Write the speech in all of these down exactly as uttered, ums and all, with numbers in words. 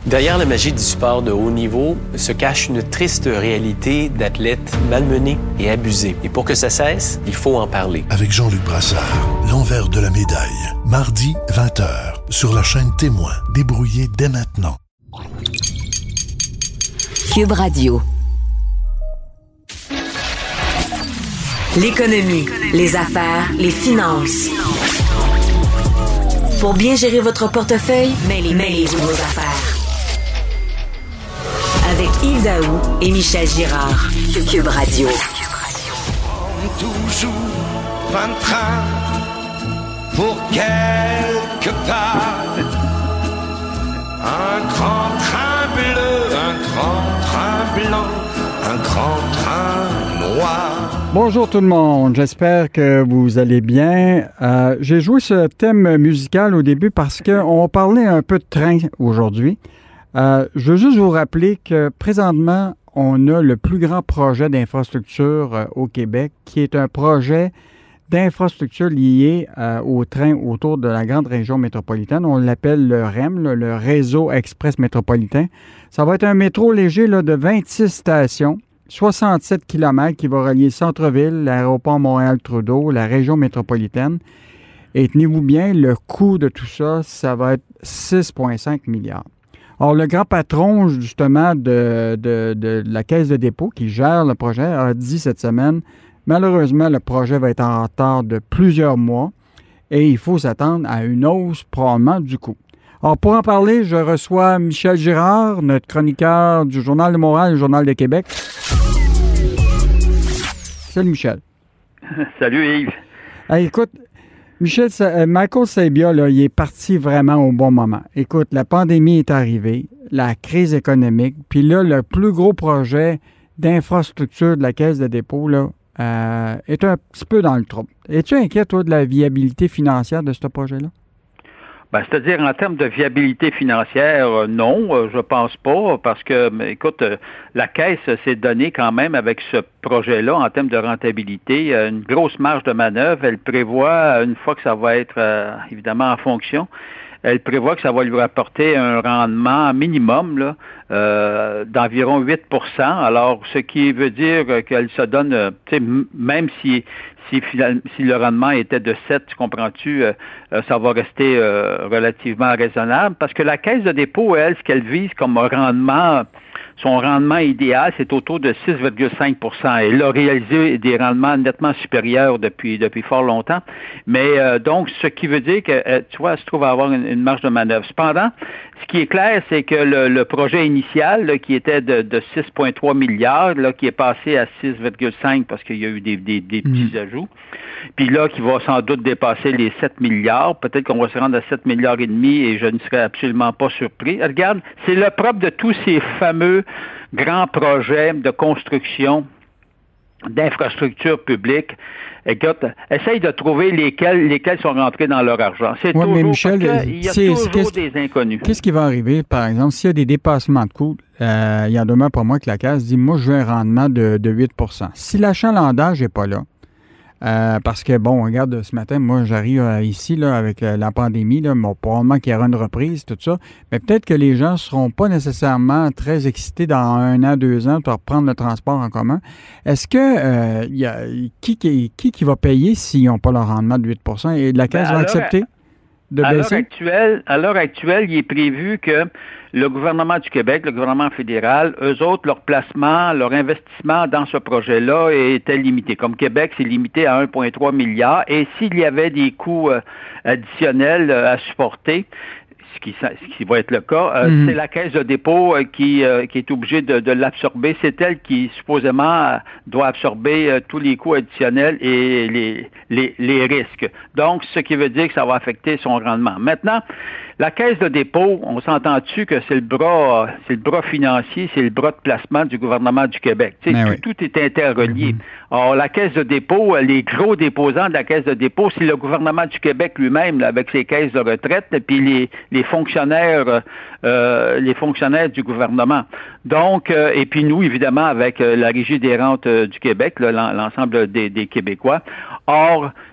Derrière la magie du sport de haut niveau se cache une triste réalité d'athlètes malmenés et abusés. Et pour que ça cesse, il faut en parler. Avec Jean-Luc Brassard, l'envers de la médaille. Mardi, vingt heures, sur la chaîne Témoin. Débrouillez dès maintenant. Cube Radio. L'économie, les affaires, les finances. Pour bien gérer votre portefeuille, mêlez, mêlez-vous vos affaires. Avec Yves Daou et Michel Girard. Cube Radio. Toujours vingt trains pour quelque part. Un grand train bleu, un grand train blanc, un grand train noir. Bonjour tout le monde, j'espère que vous allez bien. Euh, j'ai joué ce thème musical au début parce qu'on parlait un peu de train aujourd'hui. Euh, je veux juste vous rappeler que présentement, on a le plus grand projet d'infrastructure euh, au Québec, qui est un projet d'infrastructure lié euh, au train autour de la grande région métropolitaine. On l'appelle le R E M, là, le Réseau Express métropolitain. Ça va être un métro léger là, de vingt-six stations, soixante-sept kilomètres qui va relier le centre-ville, l'aéroport Montréal-Trudeau, la région métropolitaine. Et tenez-vous bien, le coût de tout ça, ça va être six virgule cinq milliards. Or, le grand patron, justement, de, de, de la Caisse de dépôt qui gère le projet a dit cette semaine, malheureusement, le projet va être en retard de plusieurs mois et il faut s'attendre à une hausse probablement du coût. Alors, pour en parler, je reçois Michel Girard, notre chroniqueur du Journal de Montréal et du Journal de Québec. Salut, Michel. Salut, Yves. Hey, écoute, Michel, euh, Michael Sabia, là, il est parti vraiment au bon moment. Écoute, la pandémie est arrivée, la crise économique, puis là, le plus gros projet d'infrastructure de la Caisse de dépôt, là, euh, est un petit peu dans le trouble. Es-tu inquiet, toi, de la viabilité financière de ce projet-là? Ben, c'est-à-dire, en termes de viabilité financière, euh, non, euh, je pense pas, parce que, mais, écoute, euh, la Caisse s'est donnée quand même avec ce projet-là, en termes de rentabilité, euh, une grosse marge de manœuvre. Elle prévoit, une fois que ça va être, euh, évidemment, en fonction, elle prévoit que ça va lui rapporter un rendement minimum là, euh, d'environ huit pour cent. Alors, ce qui veut dire qu'elle se donne, euh, tu sais, même si Si, si le rendement était de sept, tu comprends-tu, euh, ça va rester euh, relativement raisonnable parce que la Caisse de dépôt, elle, ce qu'elle vise comme rendement, son rendement idéal, c'est autour de six virgule cinq pour cent. Elle a réalisé des rendements nettement supérieurs depuis depuis fort longtemps. Mais euh, donc, ce qui veut dire que, euh, tu vois, elle se trouve à avoir une, une marge de manœuvre. Cependant, ce qui est clair, c'est que le, le projet initial, là, qui était de, de six virgule trois milliards, là, qui est passé à six virgule cinq parce qu'il y a eu des, des, des petits mmh. ajouts, puis là, qui va sans doute dépasser les sept milliards. Peut-être qu'on va se rendre à sept milliards et demi et je ne serais absolument pas surpris. Regarde, c'est le propre de tous ces fameux grands projets de construction d'infrastructures publiques. Écoute, essaye de trouver lesquels, lesquels sont rentrés dans leur argent. C'est ouais, toujours, mais Michel, parce qu'il y a toujours des inconnus. Qu'est-ce qui va arriver, par exemple, s'il y a des dépassements de coûts, euh, il y en demeure pas moins que la Caisse dit, moi, je veux un rendement de, de huit pour cent. Si l'achalandage n'est pas là, Euh, parce que, bon, regarde, ce matin, moi, j'arrive euh, ici, là, avec euh, la pandémie, là, bon, probablement qu'il y aura une reprise, tout ça, mais peut-être que les gens ne seront pas nécessairement très excités dans un an, deux ans pour reprendre le transport en commun. Est-ce que, euh, y a, qui, qui, qui, qui va payer s'ils n'ont pas leur rendement de huit pour cent et la Caisse ben, va accepter de à baisser? L'heure actuelle, à l'heure actuelle, il est prévu que le gouvernement du Québec, le gouvernement fédéral, eux autres, leur placement, leur investissement dans ce projet-là était limité. Comme Québec, c'est limité à un virgule trois milliard. Et s'il y avait des coûts euh, additionnels euh, à supporter, ce qui, ce qui va être le cas, euh, mmh. c'est la Caisse de dépôt euh, qui, euh, qui est obligée de, de l'absorber. C'est elle qui, supposément, euh, doit absorber euh, tous les coûts additionnels et les, les, les risques. Donc, ce qui veut dire que ça va affecter son rendement. Maintenant, la Caisse de dépôt, on s'entend-tu que c'est le bras, c'est le bras financier, c'est le bras de placement du gouvernement du Québec. Tu sais, tout, oui. tout est interrelié. Mm-hmm. Or, la Caisse de dépôt, les gros déposants de la Caisse de dépôt, c'est le gouvernement du Québec lui-même, là, avec ses caisses de retraite, et puis les, les fonctionnaires, euh, les fonctionnaires du gouvernement. Donc, euh, et puis nous, évidemment, avec euh, la Régie des rentes euh, du Québec, là, l'ensemble des, des Québécois. Or,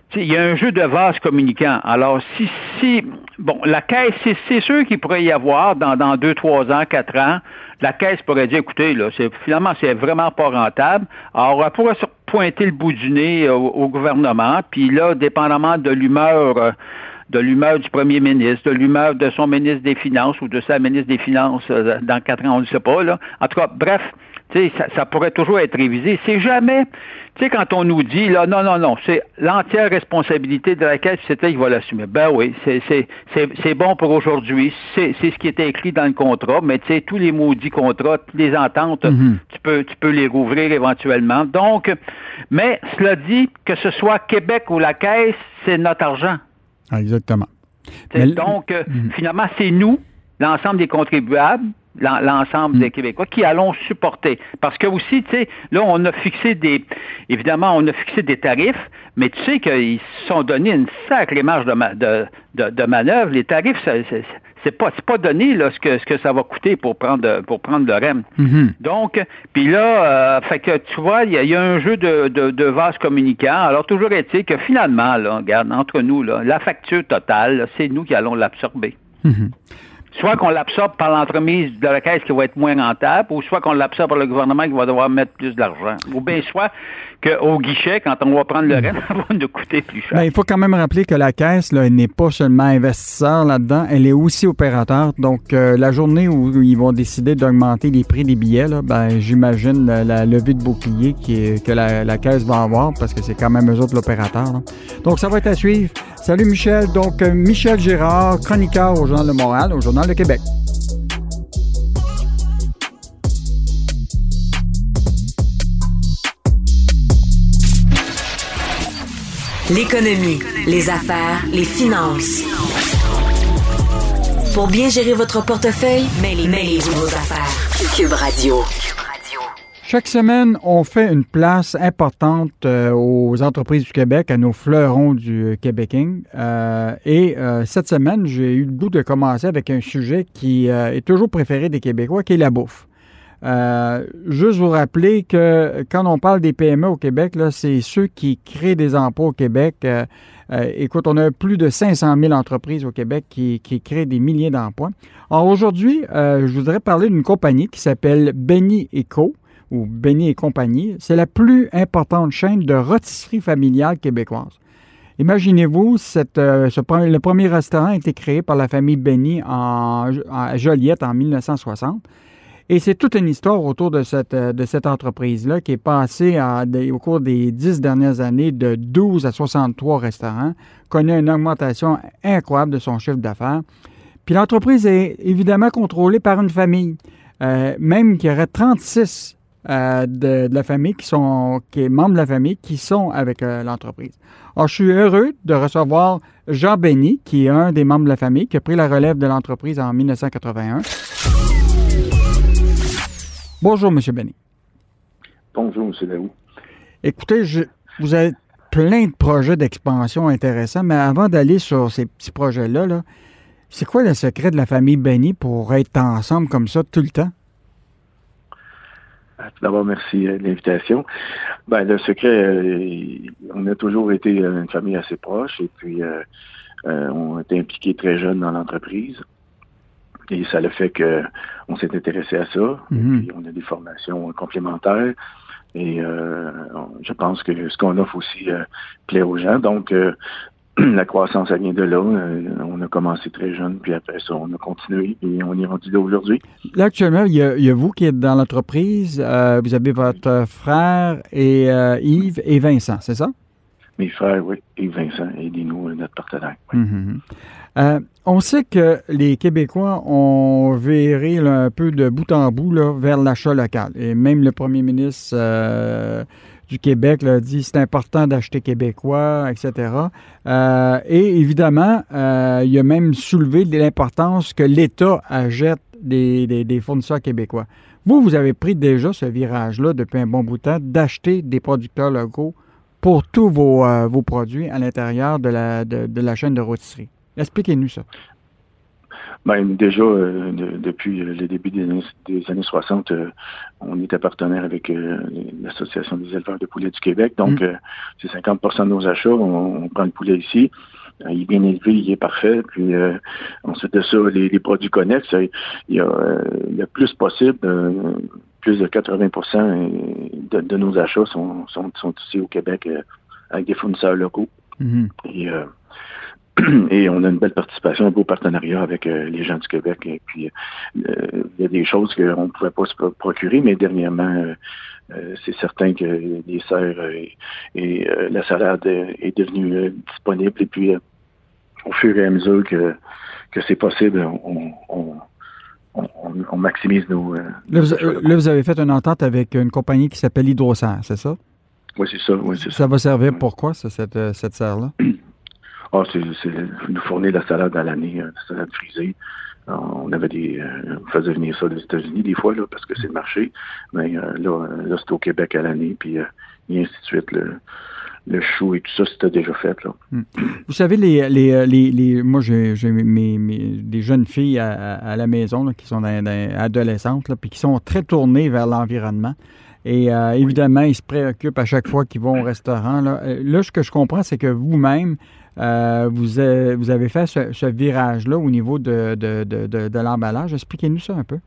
il y a un jeu de vase communicant. Alors, si, si bon, la caisse, c'est, c'est sûr qu'il pourrait y avoir dans, dans deux, trois ans, quatre ans, la caisse pourrait dire, écoutez, là, c'est, finalement, c'est vraiment pas rentable. Alors, elle pourrait se pointer le bout du nez au, au gouvernement, puis là, dépendamment de l'humeur, euh, de l'humeur du premier ministre, de l'humeur de son ministre des Finances ou de sa ministre des Finances euh, dans quatre ans, on ne sait pas, là. En tout cas, bref, tu sais, ça, ça pourrait toujours être révisé. C'est jamais, tu sais, quand on nous dit, là, non, non, non, c'est l'entière responsabilité de la Caisse, c'est elle qui va l'assumer. Ben oui, c'est, c'est, c'est, c'est bon pour aujourd'hui. C'est, c'est ce qui était écrit dans le contrat, mais tu sais, tous les maudits contrats, toutes les ententes, mm-hmm. tu peux, tu peux les rouvrir éventuellement. Donc, mais cela dit, que ce soit Québec ou la Caisse, c'est notre argent. Ah, exactement. Mais... Donc, euh, mm-hmm. finalement, c'est nous, l'ensemble des contribuables, l'ensemble mmh. des Québécois qui allons supporter. Parce que aussi, tu sais, là, on a fixé des, évidemment, on a fixé des tarifs, mais tu sais qu'ils se sont donné une sacrée marge de, ma, de, de, de manœuvre. Les tarifs, c'est, c'est, c'est pas, c'est pas donné, là, ce que, ce que ça va coûter pour prendre, pour prendre le R E M. Mmh. Donc, puis là, euh, fait que, tu vois, il y, y a un jeu de, de, de vase communicant. Alors, toujours est-il que finalement, là, regarde, entre nous, là, la facture totale, là, c'est nous qui allons l'absorber. Mmh. Soit qu'on l'absorbe par l'entremise de la Caisse qui va être moins rentable, ou soit qu'on l'absorbe par le gouvernement qui va devoir mettre plus d'argent. Ou bien soit qu'au guichet, quand on va prendre le reste, ça va nous coûter plus cher. Bien, il faut quand même rappeler que la Caisse, là, elle n'est pas seulement investisseur là-dedans, elle est aussi opérateur. Donc, euh, la journée où ils vont décider d'augmenter les prix des billets, là, ben, j'imagine la, la levée de bouclier qui est, que la, la Caisse va avoir, parce que c'est quand même eux autres l'opérateur. Là. Donc, ça va être à suivre. Salut Michel. Donc, euh, Michel Girard, chroniqueur au Journal de Montréal, au Journal de Québec. L'économie, les affaires, les finances. Pour bien gérer votre portefeuille, mêlez, mêlez-vous vos affaires. Cube Radio. Chaque semaine, on fait une place importante euh, aux entreprises du Québec, à nos fleurons du Québéking. Euh, et euh, cette semaine, j'ai eu le goût de commencer avec un sujet qui euh, est toujours préféré des Québécois, qui est la bouffe. Euh, juste vous rappeler que quand on parle des P M E au Québec, là, c'est ceux qui créent des emplois au Québec. Euh, euh, écoute, on a plus de cinq cent mille entreprises au Québec qui, qui créent des milliers d'emplois. Alors aujourd'hui, euh, je voudrais parler d'une compagnie qui s'appelle Benny et Co., ou Benny et compagnie. C'est la plus importante chaîne de rôtisserie familiale québécoise. Imaginez-vous, cette, euh, ce, le premier restaurant a été créé par la famille Benny en, à Joliette en mille neuf cent soixante. Et c'est toute une histoire autour de cette, de cette entreprise-là qui est passée à, de, au cours des dix dernières années de douze à soixante-trois restaurants, connaît une augmentation incroyable de son chiffre d'affaires. Puis l'entreprise est évidemment contrôlée par une famille, euh, même qu'il y aurait trente-six Euh, de, de la famille, qui sont qui est membres de la famille, qui sont avec euh, l'entreprise. Alors, je suis heureux de recevoir Jean Benny, qui est un des membres de la famille, qui a pris la relève de l'entreprise en mille neuf cent quatre-vingt-un. Bonjour, M. Benny. Bonjour, M. Daou. Écoutez, je, vous avez plein de projets d'expansion intéressants, mais avant d'aller sur ces petits projets-là, là, c'est quoi le secret de la famille Benny pour être ensemble comme ça tout le temps? Tout d'abord, merci de l'invitation. Ben, le secret, euh, on a toujours été une famille assez proche et puis euh, euh, on était impliqués très jeunes dans l'entreprise. Et ça le fait que on s'est intéressé à ça. Mm-hmm. Et puis on a des formations complémentaires. Et euh, je pense que ce qu'on offre aussi euh, plaît aux gens. Donc, euh, la croissance, ça vient de là. Euh, on a commencé très jeune, puis après ça, on a continué, et on est rendu là aujourd'hui. Là, actuellement, il y a, il y a vous qui êtes dans l'entreprise. Euh, vous avez votre frère et euh, Yves et Vincent, c'est ça? Mes frères, oui, et Vincent, aidez-nous, notre partenaire. Oui. Mm-hmm. Euh, on sait que les Québécois ont viré là, un peu de bout en bout là, vers l'achat local. Et même le premier ministre euh, du Québec là, dit c'est important d'acheter québécois, et cetera. Euh, et évidemment, euh, il a même soulevé l'importance que l'État achète des, des, des fournisseurs québécois. Vous, vous avez pris déjà ce virage-là depuis un bon bout de temps d'acheter des producteurs locaux pour tous vos, euh, vos produits à l'intérieur de la, de, de la chaîne de rôtisserie. Expliquez-nous ça. Ben, déjà, euh, de, depuis le début des années, des années soixante, euh, on était partenaire avec euh, l'Association des éleveurs de poulets du Québec. Donc, mmh. euh, c'est cinquante pour cent de nos achats. On, on prend le poulet ici. Euh, il est bien élevé, il est parfait. Puis, euh, ensuite de ça, les, les produits connexes, il y a euh, le plus possible, euh, plus de quatre-vingts pour cent de, de nos achats sont, sont, sont ici au Québec euh, avec des fournisseurs locaux. Mmh. Et, euh, Et on a une belle participation, un beau partenariat avec euh, les gens du Québec. Et puis, euh, il y a des choses qu'on ne pouvait pas se procurer, mais dernièrement, euh, euh, c'est certain que les serres euh, et euh, la salade euh, est devenue euh, disponible. Et puis, euh, au fur et à mesure que, que c'est possible, on, on, on, on maximise nos... Euh, là, vous, là, vous avez fait une entente avec une compagnie qui s'appelle Hydroserre, c'est ça? Oui, c'est ça. Oui, c'est ça. Ça va servir pour quoi, ça, cette, cette serre-là? Ah, c'est, c'est nous fournir la salade à l'année, euh, la salade frisée. Alors, on avait des, euh, on faisait venir ça des États-Unis des fois là, parce que c'est le marché. Mais euh, là, là, c'est au Québec à l'année, puis euh, et ainsi de suite. Le, le chou et tout ça, c'était déjà fait là. Vous savez, les, les, les, les moi j'ai, j'ai mes, mes des jeunes filles à, à la maison là, qui sont dans, dans, adolescentes, là, puis qui sont très tournées vers l'environnement. Et euh, évidemment, ils se préoccupent à chaque fois qu'ils vont au restaurant. Là, là ce que je comprends, c'est que vous-même, euh, vous, avez, vous avez fait ce, ce virage-là au niveau de, de, de, de, de l'emballage. Expliquez-nous ça un peu.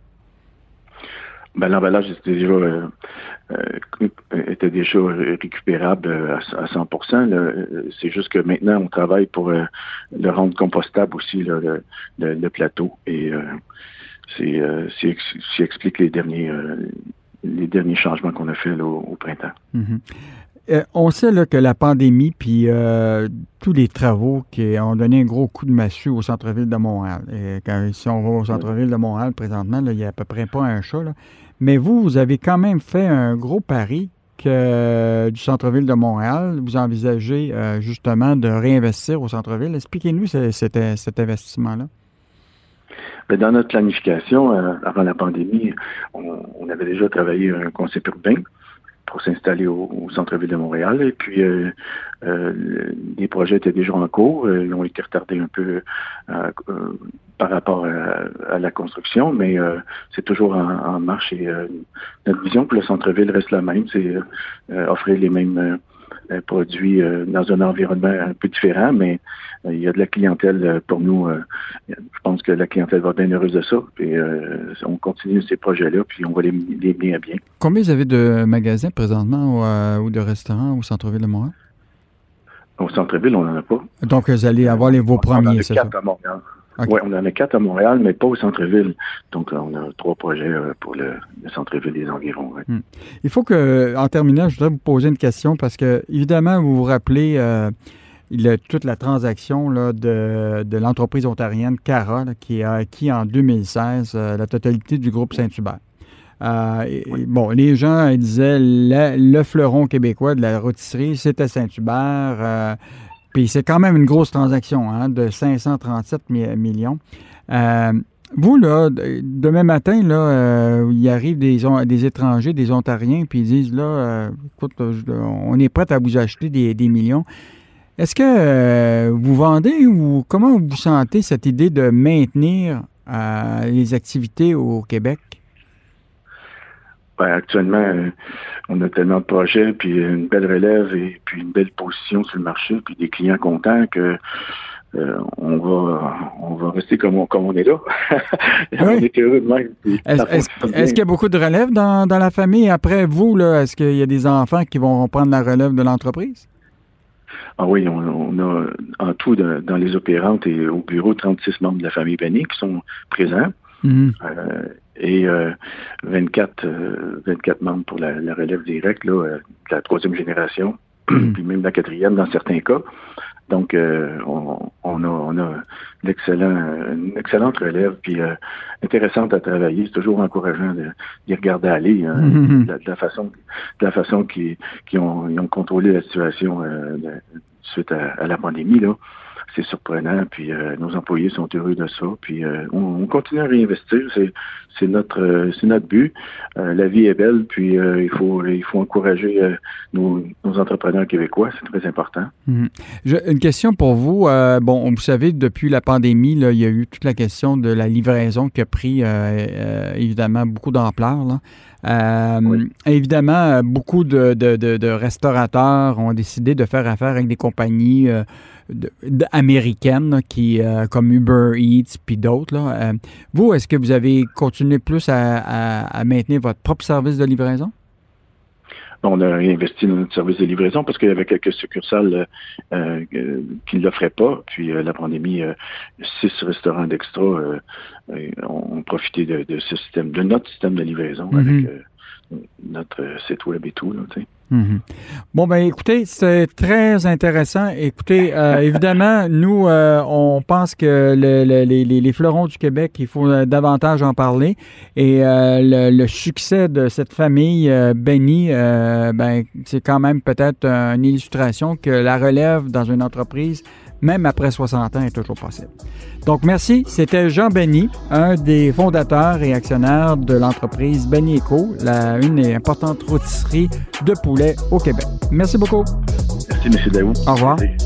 Ben, l'emballage était déjà, euh, euh, était déjà récupérable à, à cent pour cent. Là. C'est juste que maintenant, on travaille pour euh, le rendre compostable aussi, là, le, le, le plateau. Et euh, c'est, euh, c'est, c'est explique les derniers... Euh, les derniers changements qu'on a fait là, au, au printemps. Mm-hmm. Euh, on sait là, que la pandémie puis euh, tous les travaux qui ont donné un gros coup de massue au centre-ville de Montréal. Et quand, si on va au centre-ville de Montréal présentement, là, il n'y a à peu près pas un chat. Là. Mais vous, vous avez quand même fait un gros pari que euh, du centre-ville de Montréal, vous envisagez euh, justement de réinvestir au centre-ville. Expliquez-nous ce, cet, cet investissement-là. Dans notre planification, euh, avant la pandémie, on, on avait déjà travaillé un concept urbain pour s'installer au, au centre-ville de Montréal. Et puis, euh, euh, les projets étaient déjà en cours. Euh, ils ont été retardés un peu euh, euh, par rapport à, à la construction, mais euh, c'est toujours en, en marche. Et euh, notre vision pour le centre-ville reste la même, c'est euh, offrir les mêmes euh, produits euh, dans un environnement un peu différent, mais euh, il y a de la clientèle euh, pour nous. Euh, je pense que la clientèle va être bien heureuse de ça. Puis euh, on continue ces projets-là, puis on va les, les mener à bien. Combien vous avez de magasins présentement ou, euh, ou de restaurants au centre-ville de Montréal? Au centre-ville, on n'en a pas. Donc, vous allez avoir les, vos on premiers, en a c'est quatre ça? À Montréal. Okay. Oui, on en a quatre à Montréal, mais pas au centre-ville. Donc, on a trois projets pour le, le centre-ville des environs. Ouais. Hmm. Il faut que, en terminant, je voudrais vous poser une question parce que, évidemment, vous vous rappelez euh, le, toute la transaction là, de, de l'entreprise ontarienne Cara là, qui a acquis en deux mille seize euh, la totalité du groupe Saint-Hubert. Euh, et, oui. Bon, les gens ils disaient la, le fleuron québécois de la rôtisserie, c'était Saint-Hubert. Euh, Puis c'est quand même une grosse transaction hein, de cinq cent trente-sept millions. Euh, vous, là, demain matin, là, euh, il arrive des, des étrangers, des Ontariens, puis ils disent, là, euh, écoute, on est prêt à vous acheter des, des millions. Est-ce que euh, vous vendez ou comment vous sentez cette idée de maintenir euh, les activités au Québec? Ben, actuellement, euh, on a tellement de projets, puis une belle relève et puis une belle position sur le marché, puis des clients contents que euh, on va on va rester comme on, comme on est là. Oui. On est heureux de même. Est-ce, est-ce, est-ce qu'il y a beaucoup de relève dans, dans la famille? Après vous, là, est-ce qu'il y a des enfants qui vont prendre la relève de l'entreprise? Ah oui, on, on a en tout de, dans les opérantes et au bureau trente-six membres de la famille Benny qui sont présents. Mm-hmm. Euh, et euh, vingt-quatre, euh, vingt-quatre membres pour la, la relève directe, là, euh, de la troisième génération, mm-hmm. puis même la quatrième dans certains cas. Donc, euh, on, on, a, on a l'excellent, une excellente relève, puis euh, intéressante à travailler. C'est toujours encourageant de, d'y regarder aller, hein, mm-hmm. de, la, de la façon, de la façon qu'ils, qu'ils ont, ils ont contrôlé la situation euh, de, suite à, à la pandémie, là. c'est surprenant. Puis euh, nos employés sont heureux de ça. Puis euh, on, on continue à réinvestir. C'est, c'est notre, euh, c'est notre but. Euh, la vie est belle. Puis euh, il faut, il faut encourager euh, nos, nos entrepreneurs québécois. C'est très important. Mmh. Je, une question pour vous. Euh, bon, vous savez, depuis la pandémie, là, il y a eu toute la question de la livraison qui a pris euh, euh, évidemment beaucoup d'ampleur, là. Euh, oui. Évidemment, beaucoup de, de, de, de restaurateurs ont décidé de faire affaire avec des compagnies euh, de, de, américaines là, qui, euh, comme Uber Eats puis d'autres. Là. Euh, vous, est-ce que vous avez continué plus à, à, à maintenir votre propre service de livraison? On a réinvesti dans notre service de livraison parce qu'il y avait quelques succursales euh, euh, qui ne l'offraient pas. Puis euh, la pandémie, euh, six restaurants d'extra euh, euh, ont profité de, de ce système, de notre système de livraison mm-hmm. avec euh, notre site web et tout. Là, tu sais. Mm-hmm. Bon, ben écoutez, c'est très intéressant. Écoutez, euh, évidemment, nous, euh, on pense que le, le, les, les fleurons du Québec, il faut davantage en parler. Et euh, le, le succès de cette famille euh, Benny, euh, ben, c'est quand même peut-être une illustration que la relève dans une entreprise, même après soixante ans, est toujours possible. Donc, merci. C'était Jean Benny, un des fondateurs et actionnaires de l'entreprise Benny Eco, la, une des importantes rôtisseries de poulet au Québec. Merci beaucoup. Merci, M. Daou. Au revoir. Merci.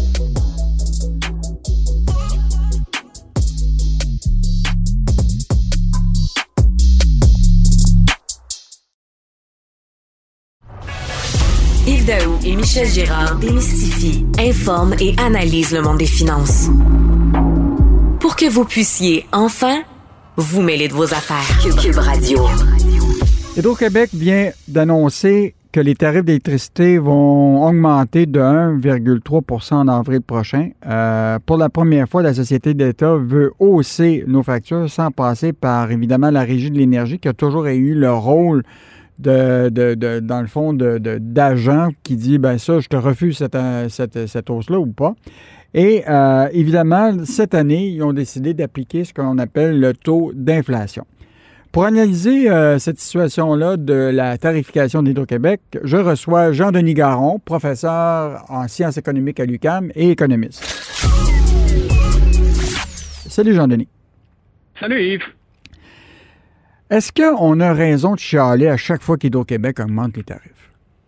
Yves Daou et Michel Girard démystifient, informent et analysent le monde des finances. Pour que vous puissiez enfin vous mêler de vos affaires. Cube, Cube Radio. Hydro-Québec vient d'annoncer que les tarifs d'électricité vont augmenter de un virgule trois pour cent en avril prochain. Euh, pour la première fois, la Société d'État veut hausser nos factures sans passer par, évidemment, la Régie de l'énergie qui a toujours eu le rôle De, de, de, dans le fond, de, de, d'agent qui dit, ben ça, je te refuse cette, cette, cette hausse-là ou pas. Et euh, évidemment, cette année, ils ont décidé d'appliquer ce qu'on appelle le taux d'inflation. Pour analyser euh, cette situation-là de la tarification d'Hydro-Québec, je reçois Jean-Denis Garon, professeur en sciences économiques à l'U Q A M et économiste. Salut Jean-Denis. Salut Yves. Est-ce qu'on a raison de chialer à chaque fois qu'Hydro-Québec augmente les tarifs?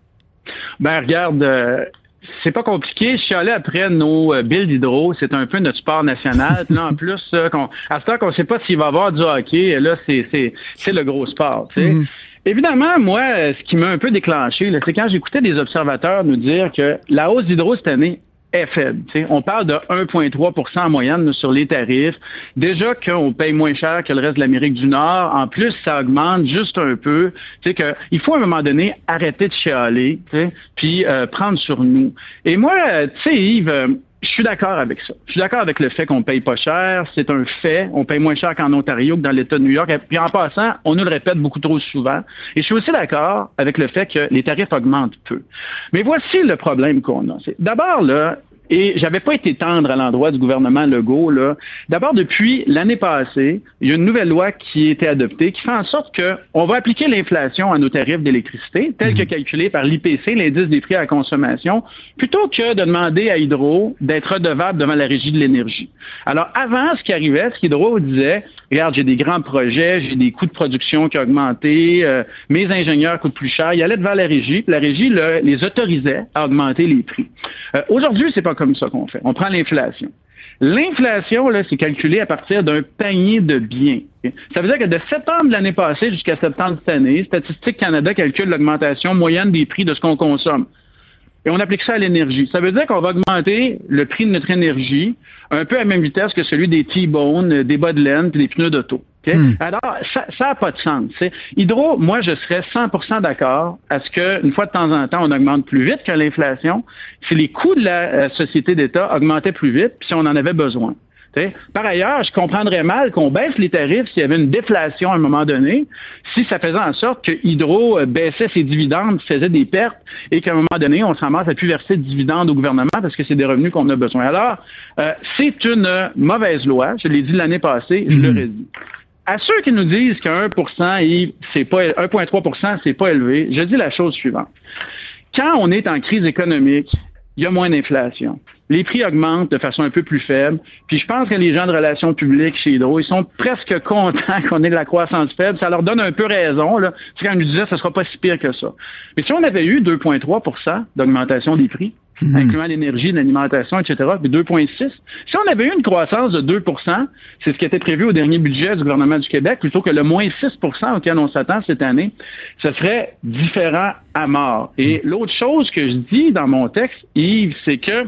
Ben regarde, euh, c'est pas compliqué. Chialer après nos euh, billes d'hydro, c'est un peu notre sport national. Là, en plus, euh, qu'on, à ce temps qu'on ne sait pas s'il va y avoir du hockey, là, c'est, c'est, c'est le gros sport. Tu sais. Mm-hmm. Évidemment, moi, ce qui m'a un peu déclenché, là, c'est quand j'écoutais des observateurs nous dire que la hausse d'hydro cette année est faible. T'sais. On parle de un virgule trois pour cent en moyenne là, sur les tarifs. Déjà qu'on paye moins cher que le reste de l'Amérique du Nord. En plus, ça augmente juste un peu. T'sais, que, il faut à un moment donné arrêter de chialer puis euh, prendre sur nous. Et moi, tu sais, Yves, euh, je suis d'accord avec ça. Je suis d'accord avec le fait qu'on paye pas cher. C'est un fait. On paye moins cher qu'en Ontario, que dans l'État de New York. Et puis en passant, on nous le répète beaucoup trop souvent. Et je suis aussi d'accord avec le fait que les tarifs augmentent peu. Mais voici le problème qu'on a. C'est, d'abord, là, et j'avais pas été tendre à l'endroit du gouvernement Legault, là. D'abord, depuis l'année passée, il y a une nouvelle loi qui a été adoptée qui fait en sorte que on va appliquer l'inflation à nos tarifs d'électricité, tel que calculé par l'I P C, l'indice des prix à la consommation, plutôt que de demander à Hydro d'être redevable devant la Régie de l'énergie. Alors, avant, ce qui arrivait, c'est qu'Hydro disait, regarde, j'ai des grands projets, j'ai des coûts de production qui ont augmenté, euh, mes ingénieurs coûtent plus cher. Ils allaient devant la Régie, puis la Régie le, les autorisait à augmenter les prix. Euh, aujourd'hui, c'est pas comme ça qu'on fait. On prend l'inflation. L'inflation, là, c'est calculé à partir d'un panier de biens. Ça veut dire que de septembre de l'année passée jusqu'à septembre de cette année, Statistique Canada calcule l'augmentation moyenne des prix de ce qu'on consomme. Et on applique ça à l'énergie. Ça veut dire qu'on va augmenter le prix de notre énergie un peu à la même vitesse que celui des T-bones, des bas de laine et des pneus d'auto. Okay? Hmm. Alors, ça n'a pas de sens. T'sais. Hydro, moi, je serais cent pour cent d'accord à ce qu'une fois de temps en temps, on augmente plus vite que l'inflation si les coûts de la euh, société d'État augmentaient plus vite puis si on en avait besoin. T'sais. Par ailleurs, je comprendrais mal qu'on baisse les tarifs s'il y avait une déflation à un moment donné, si ça faisait en sorte que Hydro euh, baissait ses dividendes, faisait des pertes et qu'à un moment donné, on s'en ramasse à plus verser de dividendes au gouvernement parce que c'est des revenus qu'on a besoin. Alors, euh, c'est une mauvaise loi. Je l'ai dit l'année passée, je mmh. le redis. À ceux qui nous disent qu'un un pour cent, c'est pas, un virgule trois pour cent, c'est pas élevé, je dis la chose suivante. Quand on est en crise économique, il y a moins d'inflation. les prix augmentent de façon un peu plus faible. Puis je pense que les gens de relations publiques chez Hydro, ils sont presque contents qu'on ait de la croissance faible. Ça leur donne un peu raison. Là. C'est quand ils nous disaient que ce ne sera pas si pire que ça. Mais si on avait eu deux virgule trois pour cent d'augmentation des prix, mmh. incluant l'énergie, l'alimentation, et cetera, puis deux virgule six. Si on avait eu une croissance de deux pour cent, c'est ce qui était prévu au dernier budget du gouvernement du Québec, plutôt que le moins six pour cent auquel on s'attend cette année, ce serait différent à mort. Et l'autre chose que je dis dans mon texte, Yves, c'est que,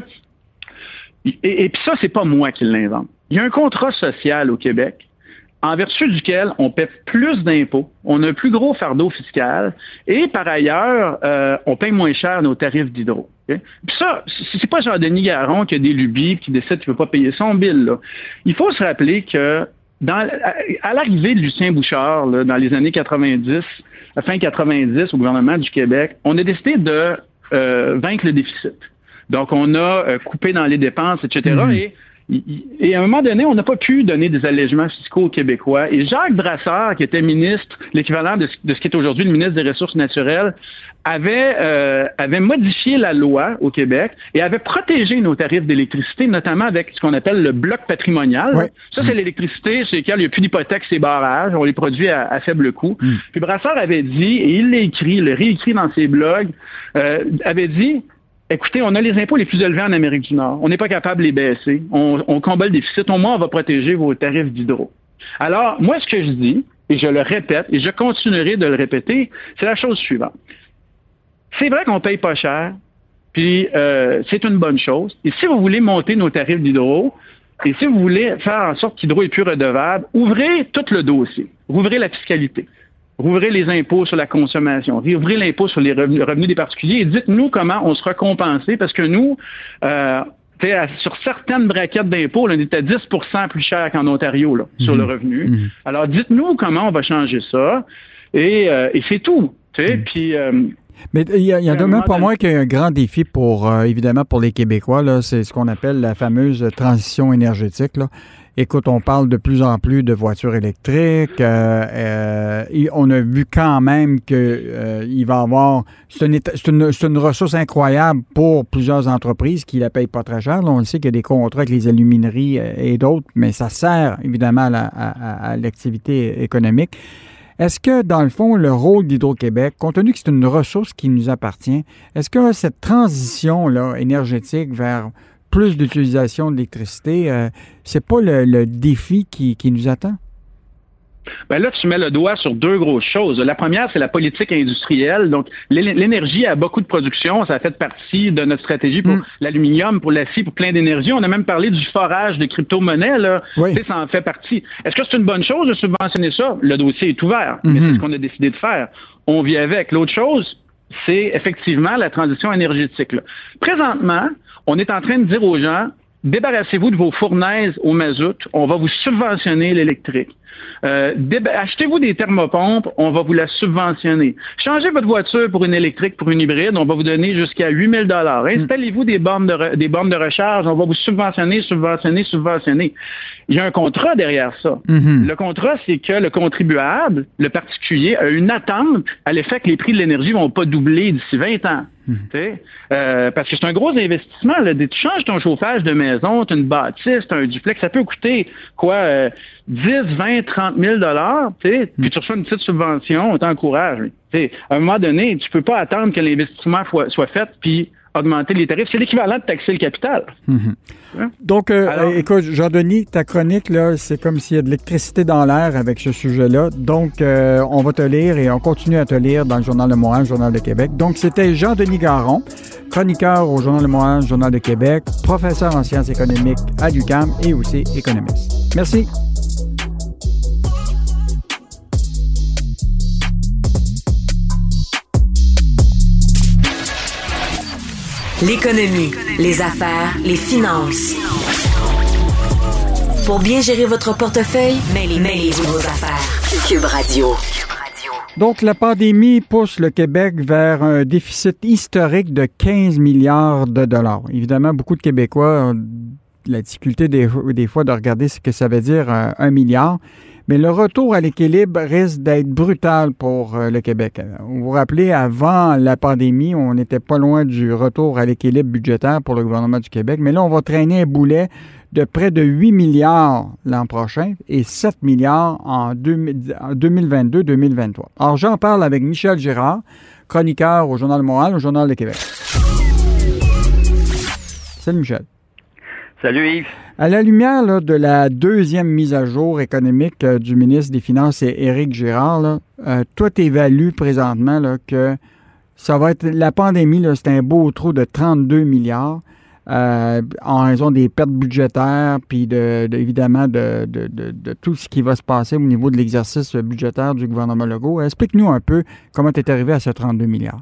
et, et puis ça, c'est pas moi qui l'invente. Il y a un contrat social au Québec en vertu duquel on paie plus d'impôts, on a un plus gros fardeau fiscal et par ailleurs, euh, on paye moins cher nos tarifs d'hydro. Okay? Puis ça, c'est pas Jean-Denis Garon qui a des lubies qui décide qu'il ne veut pas payer son bill. Là. Il faut se rappeler que dans, à, à l'arrivée de Lucien Bouchard, là, dans les années quatre-vingt-dix, à fin quatre-vingt-dix au gouvernement du Québec, on a décidé de euh, vaincre le déficit. Donc, on a euh, coupé dans les dépenses, et cetera. Mmh. Et Et à un moment donné, on n'a pas pu donner des allègements fiscaux aux Québécois. Et Jacques Brassard, qui était ministre, l'équivalent de ce, de ce qui est aujourd'hui le ministre des Ressources naturelles, avait, euh, avait modifié la loi au Québec et avait protégé nos tarifs d'électricité, notamment avec ce qu'on appelle le bloc patrimonial. Ouais. Ça, c'est l'électricité sur laquelle il n'y a plus d'hypothèque, c'est barrages, on les produit à, à faible coût. Mm. Puis Brassard avait dit, et il l'a écrit, il l'a réécrit dans ses blogs, euh, avait dit... Écoutez, on a les impôts les plus élevés en Amérique du Nord. On n'est pas capable de les baisser. On, on combat le déficit. Au moins, on va protéger vos tarifs d'hydro. Alors, moi, ce que je dis, et je le répète, et je continuerai de le répéter, c'est la chose suivante. C'est vrai qu'on paye pas cher, puis euh, c'est une bonne chose. Et si vous voulez monter nos tarifs d'hydro, et si vous voulez faire en sorte qu'hydro est plus redevable, ouvrez tout le dossier. Ouvrez la fiscalité. Rouvrez les impôts sur la consommation, rouvrez l'impôt sur les revenus, revenus des particuliers et dites-nous comment on sera compensé parce que nous, euh, sur certaines braquettes d'impôts, on est à dix pour cent plus cher qu'en Ontario là, sur mmh. le revenu. Mmh. Alors, dites-nous comment on va changer ça et, euh, et c'est tout. Mmh. Puis, euh, mais il y, y en a même pas moins qu'il y a un grand défi pour, euh, évidemment, pour les Québécois. Là, c'est ce qu'on appelle la fameuse transition énergétique, là. Écoute, on parle de plus en plus de voitures électriques. Euh, euh, et on a vu quand même qu'il euh, va y avoir... C'est une, c'est, une, c'est une ressource incroyable pour plusieurs entreprises qui ne la payent pas très cher. Là, on le sait qu'il y a des contrats avec les alumineries et d'autres, mais ça sert évidemment à, la, à, à l'activité économique. Est-ce que, dans le fond, le rôle d'Hydro-Québec, compte tenu que c'est une ressource qui nous appartient, est-ce que cette transition-là énergétique vers plus d'utilisation d'électricité, euh, c'est pas le, le défi qui, qui nous attend? Ben là, tu mets le doigt sur deux grosses choses. La première, c'est la politique industrielle. Donc, l'énergie a beaucoup de production. Ça fait partie de notre stratégie pour mm. l'aluminium, pour l'acier, pour plein d'énergie. On a même parlé du forage de crypto-monnaies. Là. Oui. Tu sais, ça en fait partie. Est-ce que c'est une bonne chose de subventionner ça? Le dossier est ouvert, mm-hmm. mais c'est ce qu'on a décidé de faire. On vit avec. L'autre chose, c'est effectivement la transition énergétique. Là. Présentement, on est en train de dire aux gens, débarrassez-vous de vos fournaises au mazout, on va vous subventionner l'électrique. Euh, déba- achetez-vous des thermopompes, on va vous la subventionner. Changez votre voiture pour une électrique, pour une hybride, on va vous donner jusqu'à huit mille dollars. Installez-vous des bornes de re- des bornes de recharge, on va vous subventionner, subventionner, subventionner. Il y a un contrat derrière ça. Mm-hmm. Le contrat, c'est que le contribuable, le particulier, a une attente à l'effet que les prix de l'énergie vont pas doubler d'ici vingt ans. Mmh. Euh, parce que c'est un gros investissement. Là. Tu changes ton chauffage de maison, tu as une bâtisse, tu as un duplex, ça peut coûter quoi, euh, dix, vingt, trente mille dollars, mmh. puis tu reçois une petite subvention, on t'encourage. T'sais, à un moment donné, tu peux pas attendre que l'investissement soit, soit fait, puis augmenter les tarifs. C'est l'équivalent de taxer le capital. Mmh. Hein? Donc, euh, Alors, écoute, Jean-Denis, ta chronique, là, c'est comme s'il y a de l'électricité dans l'air avec ce sujet-là. Donc, euh, on va te lire et on continue à te lire dans le Journal de Montréal, le Journal de Québec. Donc, c'était Jean-Denis Garon, chroniqueur au Journal de Montréal, le Journal de Québec, professeur en sciences économiques à l'U Q A M et aussi économiste. Merci. L'économie, les affaires, les finances. Pour bien gérer votre portefeuille, mêlez, mêlez-vous vos affaires. Cube Radio. Donc, la pandémie pousse le Québec vers un déficit historique de quinze milliards de dollars. Évidemment, beaucoup de Québécois ont la difficulté des, des fois de regarder ce que ça veut dire un, un milliard. Mais le retour à l'équilibre risque d'être brutal pour euh, le Québec. Vous vous rappelez, avant la pandémie, on n'était pas loin du retour à l'équilibre budgétaire pour le gouvernement du Québec. Mais là, on va traîner un boulet de près de huit milliards l'an prochain et sept milliards en deux mille vingt-deux deux mille vingt-trois. Alors, j'en parle avec Michel Girard, chroniqueur au Journal de Montréal, au Journal de Québec. Salut Michel. Salut Yves. À la lumière là, de la deuxième mise à jour économique euh, du ministre des Finances, Éric Girard, là, euh, toi, tu évalues présentement là, que ça va être la pandémie, là, c'est un beau trou de trente-deux milliards euh, en raison des pertes budgétaires, puis de, de, évidemment de, de, de, de tout ce qui va se passer au niveau de l'exercice budgétaire du gouvernement Legault. Explique-nous un peu comment tu es arrivé à ce trente-deux milliards.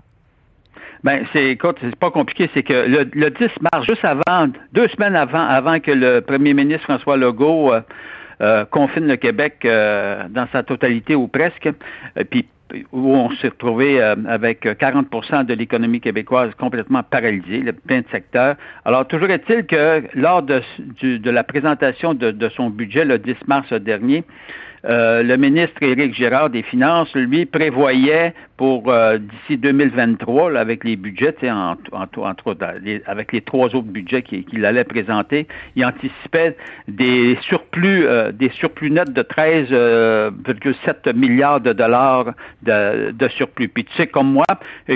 Ben, c'est, écoute, c'est pas compliqué, c'est que le, le dix mars, juste avant, deux semaines avant, avant que le premier ministre François Legault euh, euh, confine le Québec euh, dans sa totalité ou presque, euh, puis où on s'est retrouvé euh, avec quarante pour cent de l'économie québécoise complètement paralysée, le plein de secteurs. Alors, toujours est-il que lors de, du, de la présentation de, de son budget le dix mars dernier, Euh, le ministre Éric Girard des Finances, lui, prévoyait pour euh, d'ici deux mille vingt-trois, là, avec les budgets, entre en, en, en, avec les trois autres budgets qu'il, qu'il allait présenter, il anticipait des surplus, euh, des surplus nets de treize virgule sept milliards de dollars de, de surplus. Puis tu sais comme moi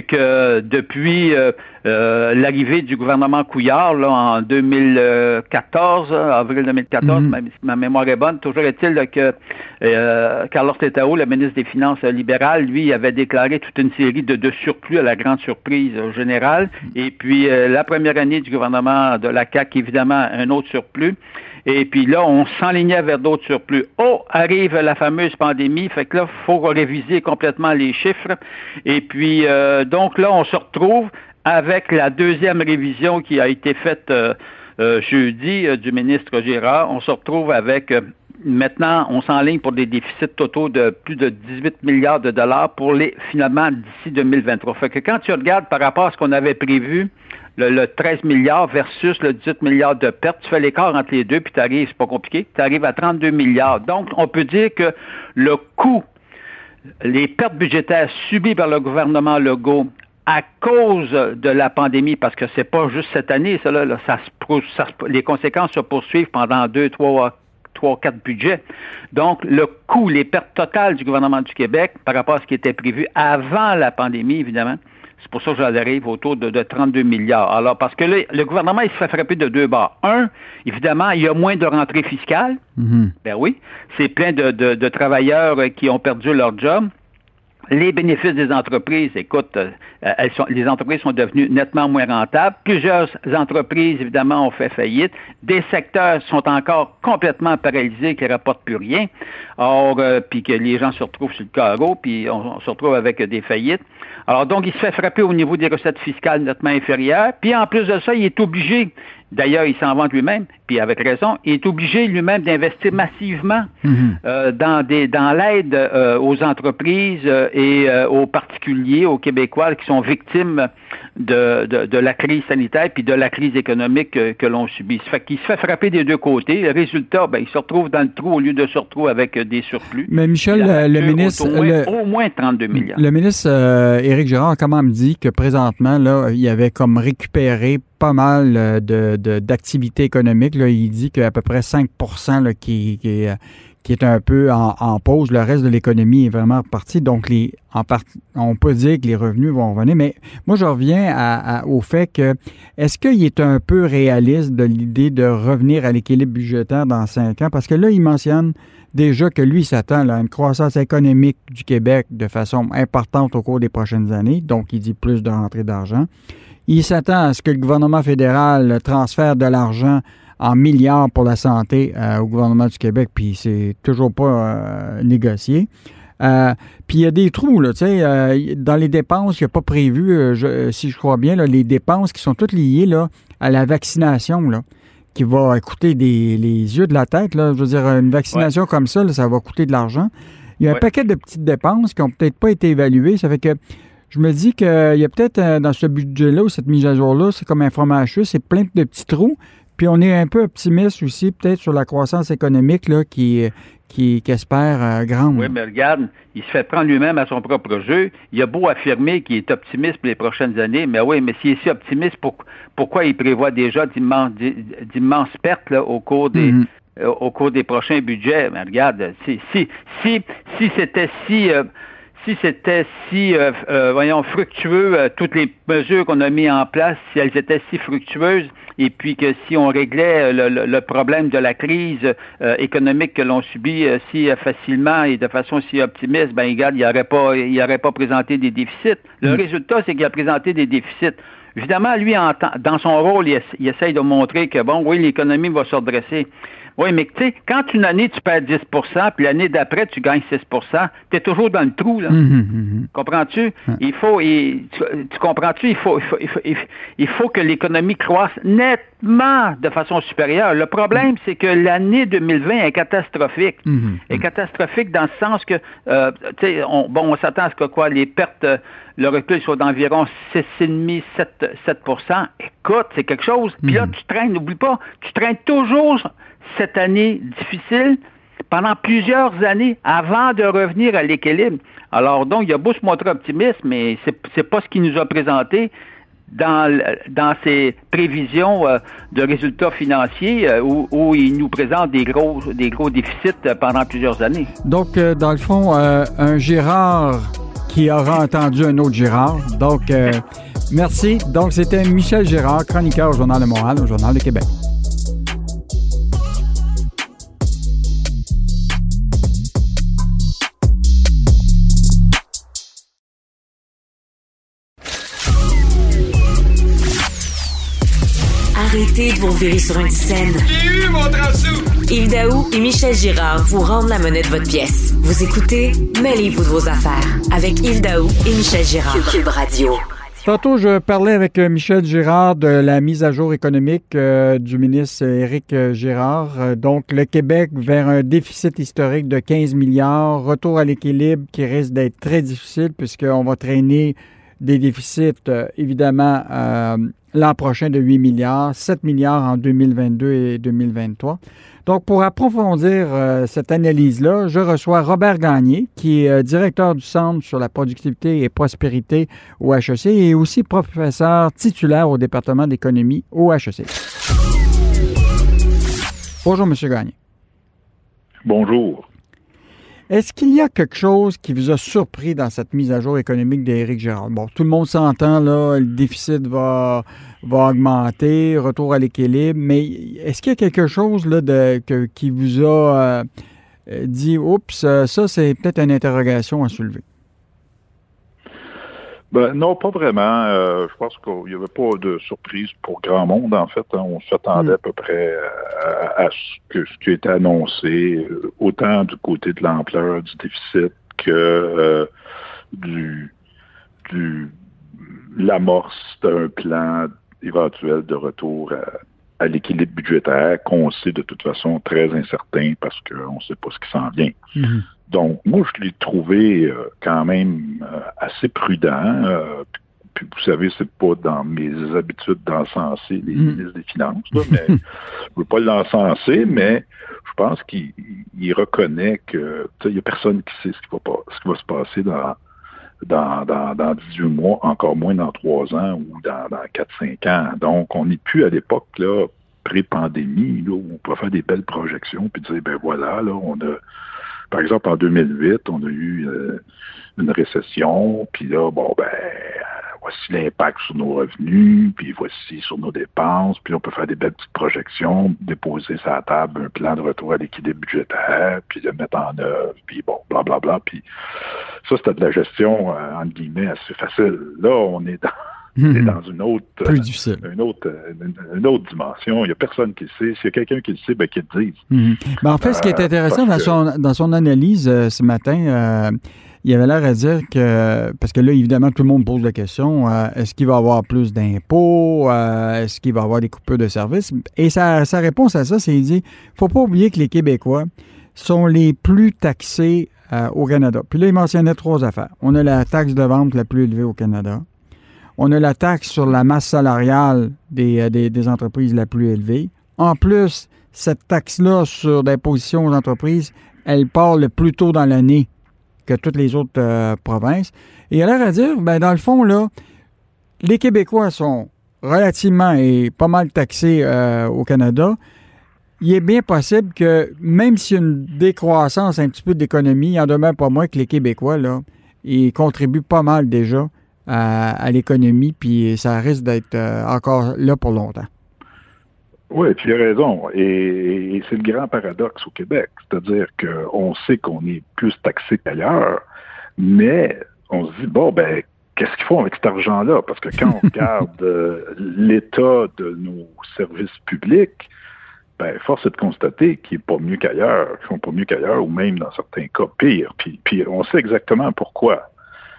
que depuis euh, euh, l'arrivée du gouvernement Couillard là, en deux mille quatorze, avril deux mille quatorze, mm-hmm. ma, ma mémoire est bonne, toujours est-il là, que Euh, Carlos Tetao, le ministre des Finances libéral, lui, avait déclaré toute une série de, de surplus à la grande surprise euh, générale. Et puis, euh, la première année du gouvernement de la C A Q, évidemment, un autre surplus. Et puis là, on s'enlignait vers d'autres surplus. Oh, arrive la fameuse pandémie, fait que là, il faut réviser complètement les chiffres. Et puis, euh, donc là, on se retrouve avec la deuxième révision qui a été faite euh, euh, jeudi euh, du ministre Girard. On se retrouve avec... Euh, Maintenant, on s'enligne pour des déficits totaux de plus de dix-huit milliards de dollars pour les, finalement, d'ici deux mille vingt-trois. Fait que quand tu regardes par rapport à ce qu'on avait prévu, le, le treize milliards versus le dix-huit milliards de pertes, tu fais l'écart entre les deux, puis tu arrives, c'est pas compliqué, tu arrives à trente-deux milliards. Donc, on peut dire que le coût, les pertes budgétaires subies par le gouvernement Legault à cause de la pandémie, parce que c'est pas juste cette année, ça, là, là, ça, se, ça les conséquences se poursuivent pendant deux, trois trois, quatre budgets. Donc, le coût, les pertes totales du gouvernement du Québec par rapport à ce qui était prévu avant la pandémie, évidemment, c'est pour ça que j'en arrive autour de, de trente-deux milliards. Alors, parce que là, le gouvernement, il se fait frapper de deux bords. Un, évidemment, il y a moins de rentrées fiscales. Mm-hmm. Ben oui. C'est plein de, de, de travailleurs qui ont perdu leur job. Les bénéfices des entreprises, écoute, euh, elles sont, les entreprises sont devenues nettement moins rentables. Plusieurs entreprises, évidemment, ont fait faillite. Des secteurs sont encore complètement paralysés, qui ne rapportent plus rien. Or, euh, puis que les gens se retrouvent sur le carreau, puis on, on se retrouve avec des faillites. Alors, donc, il se fait frapper au niveau des recettes fiscales nettement inférieures. Puis, en plus de ça, il est obligé, d'ailleurs, il s'en vante lui-même, puis avec raison, il est obligé lui-même d'investir massivement mm-hmm. euh, dans des dans l'aide euh, aux entreprises euh, et euh, aux particuliers, aux Québécois qui sont victimes de, de, de la crise sanitaire puis de la crise économique que, que l'on subit. Ça fait qu'il se fait frapper des deux côtés. Le résultat, ben, il se retrouve dans le trou au lieu de se retrouver avec des surplus. Mais Michel, le ministre... Au moins, le, au moins trente-deux milliards. Le ministre euh, Éric Girard a quand même dit que présentement, là, il avait comme récupéré pas mal de, de, d'activités économiques. Là. Il dit qu'à peu près cinq pour cent là, qui, qui, qui est un peu en, en pause. Le reste de l'économie est vraiment reparti. Donc, les, en part, on peut dire que les revenus vont revenir. Mais moi, je reviens à, à, au fait que est-ce qu'il est un peu réaliste de l'idée de revenir à l'équilibre budgétaire dans cinq ans? Parce que là, il mentionne déjà que lui s'attend là, à une croissance économique du Québec de façon importante au cours des prochaines années. Donc, il dit plus de rentrée d'argent. Il s'attend à ce que le gouvernement fédéral transfère de l'argent en milliards pour la santé euh, au gouvernement du Québec, puis c'est toujours pas euh, négocié. Euh, puis il y a des trous, là, tu sais, euh, dans les dépenses, il n'y a pas prévu, euh, je, si je crois bien, là, les dépenses qui sont toutes liées là, à la vaccination, là, qui va coûter des, les yeux de la tête, là. Je veux dire, une vaccination ouais. comme ça, là, ça va coûter de l'argent. Il y a ouais. un paquet de petites dépenses qui n'ont peut-être pas été évaluées, ça fait que je me dis qu'il y a peut-être euh, dans ce budget-là ou cette mise à jour-là, c'est comme un fromage, c'est plein de petits trous. Puis on est un peu optimiste aussi, peut-être sur la croissance économique là, qui, qui, qui espère euh, grand. Oui, mais regarde, il se fait prendre lui-même à son propre jeu. Il a beau affirmer qu'il est optimiste pour les prochaines années, mais oui, mais s'il est si optimiste, pour, pourquoi il prévoit déjà d'immenses, d'immenses pertes là, au cours des mm-hmm. euh, au cours des prochains budgets? Mais regarde, si si si si c'était si euh, si c'était si euh, euh, voyons fructueux, euh, toutes les mesures qu'on a mises en place, si elles étaient si fructueuses, et puis que si on réglait le, le, le problème de la crise euh, économique que l'on subit euh, si euh, facilement et de façon si optimiste, ben regarde, il n'aurait pas il aurait pas présenté des déficits. Le mmh. résultat, c'est qu'il a présenté des déficits. Évidemment, lui, en, dans son rôle, il, il essaye de montrer que, bon, oui, l'économie va se redresser. Oui, mais tu sais, quand une année, tu perds dix pour cent, puis l'année d'après, tu gagnes six pour cent, tu es toujours dans le trou, là. Mmh, mmh. Comprends-tu? Mmh. Il faut, il, tu, tu comprends-tu? Il faut, il faut, il faut, il faut que l'économie croisse nettement de façon supérieure. Le problème, c'est que l'année deux mille vingt est catastrophique. Mmh. Est catastrophique dans le sens que, euh, tu sais, on, bon, on s'attend à ce que quoi, les pertes, le recul soit d'environ six virgule cinq à sept pour cent. Écoute, c'est quelque chose. Puis là, tu traînes, n'oublie pas, tu traînes toujours cette année difficile pendant plusieurs années avant de revenir à l'équilibre. Alors donc, il a beau se montrer optimiste, mais c'est, c'est pas ce qu'il nous a présenté dans, dans ses prévisions euh, de résultats financiers euh, où, où il nous présente des gros, des gros déficits euh, pendant plusieurs années. Donc, euh, dans le fond, euh, un Girard qui aura entendu un autre Girard. Donc, euh, merci. Donc, c'était Michel Girard, chroniqueur au Journal de Montréal, au Journal de Québec. Arrêtez de vous revirer sur une scène. J'ai eu mon transou! Yves Daou et Michel Girard vous rendent la monnaie de votre pièce. Vous écoutez Mêlez-vous de vos affaires avec Yves Daou et Michel Girard. Cube Radio. Tantôt, je parlais avec Michel Girard de la mise à jour économique euh, du ministre Éric Girard. Euh, donc, le Québec vers un déficit historique de quinze milliards, retour à l'équilibre qui risque d'être très difficile puisqu'on va traîner des déficits, euh, évidemment, euh, l'an prochain de huit milliards, sept milliards en deux mille vingt-deux et deux mille vingt-trois. Donc, pour approfondir euh, cette analyse-là, je reçois Robert Gagné, qui est euh, directeur du Centre sur la productivité et prospérité au H E C et aussi professeur titulaire au département d'économie au H E C. Bonjour, M. Gagné. Bonjour. Est-ce qu'il y a quelque chose qui vous a surpris dans cette mise à jour économique d'Éric Girard? Bon, tout le monde s'entend, là, le déficit va, va augmenter, retour à l'équilibre, mais est-ce qu'il y a quelque chose là, de, que, qui vous a euh, dit, oups, ça, c'est peut-être une interrogation à soulever? Ben, non, pas vraiment. Euh, je pense qu'il n'y avait pas de surprise pour grand monde, en fait. Hein. On s'attendait mmh. à peu près à, à ce, que, ce qui était annoncé, autant du côté de l'ampleur du déficit que euh, du, du l'amorce d'un plan éventuel de retour à, à l'équilibre budgétaire, qu'on sait de toute façon très incertain parce qu'on ne sait pas ce qui s'en vient. Mmh. Donc, moi, je l'ai trouvé euh, quand même euh, assez prudent. Euh, puis, vous savez, c'est pas dans mes habitudes d'encenser les mmh. ministres des Finances, là, mais je veux pas l'encenser, mais je pense qu'il il reconnaît que il y a personne qui sait ce qui va pas, ce qui va se passer dans dans, dans, dans dix-huit mois, encore moins dans trois ans ou dans, dans quatre cinq ans. Donc, on n'est plus à l'époque là pré-pandémie là, où on peut faire des belles projections puis dire ben voilà, là, on a. Par exemple, en deux mille huit, on a eu euh, une récession, puis là, bon, ben, voici l'impact sur nos revenus, puis voici sur nos dépenses, puis on peut faire des belles petites projections, déposer sur la table un plan de retour à l'équilibre budgétaire, puis le mettre en œuvre, puis bon, blablabla. Bla, bla, puis ça, c'était de la gestion, euh, entre guillemets, assez facile. Là, on est dans... Mmh. C'est dans une autre, Plus difficile. Euh, une, autre, une, une autre dimension. Il n'y a personne qui le sait. S'il y a quelqu'un qui le sait, ben, qu'il le dise. Mmh. Ben, en fait, ce qui est intéressant euh, dans, son, dans son analyse euh, ce matin, euh, il avait l'air à dire que, parce que là, évidemment, tout le monde pose la question, euh, est-ce qu'il va y avoir plus d'impôts? Euh, est-ce qu'il va y avoir des coupures de services? Et sa, sa réponse à ça, c'est qu'il dit, il ne faut pas oublier que les Québécois sont les plus taxés euh, au Canada. Puis là, il mentionnait trois affaires. On a la taxe de vente la plus élevée au Canada. On a la taxe sur la masse salariale des, des, des entreprises la plus élevée. En plus, cette taxe-là sur l'imposition aux entreprises elle part le plus tôt dans l'année que toutes les autres euh, provinces. Et il a l'air à dire, ben dans le fond, là, les Québécois sont relativement et pas mal taxés euh, au Canada. Il est bien possible que, même s'il y a une décroissance un petit peu d'économie, il en demeure pas moins que les Québécois, là, ils contribuent pas mal déjà à, à l'économie, puis ça risque d'être euh, encore là pour longtemps. Oui, tu as raison. Et, et c'est le grand paradoxe au Québec. C'est-à-dire qu'on sait qu'on est plus taxé qu'ailleurs, mais on se dit, bon, ben, qu'est-ce qu'ils font avec cet argent-là? Parce que quand on regarde euh, l'état de nos services publics, ben, force est de constater qu'ils sont pas mieux qu'ailleurs, qu'ils sont pas mieux qu'ailleurs, ou même dans certains cas pire. Puis, puis on sait exactement pourquoi.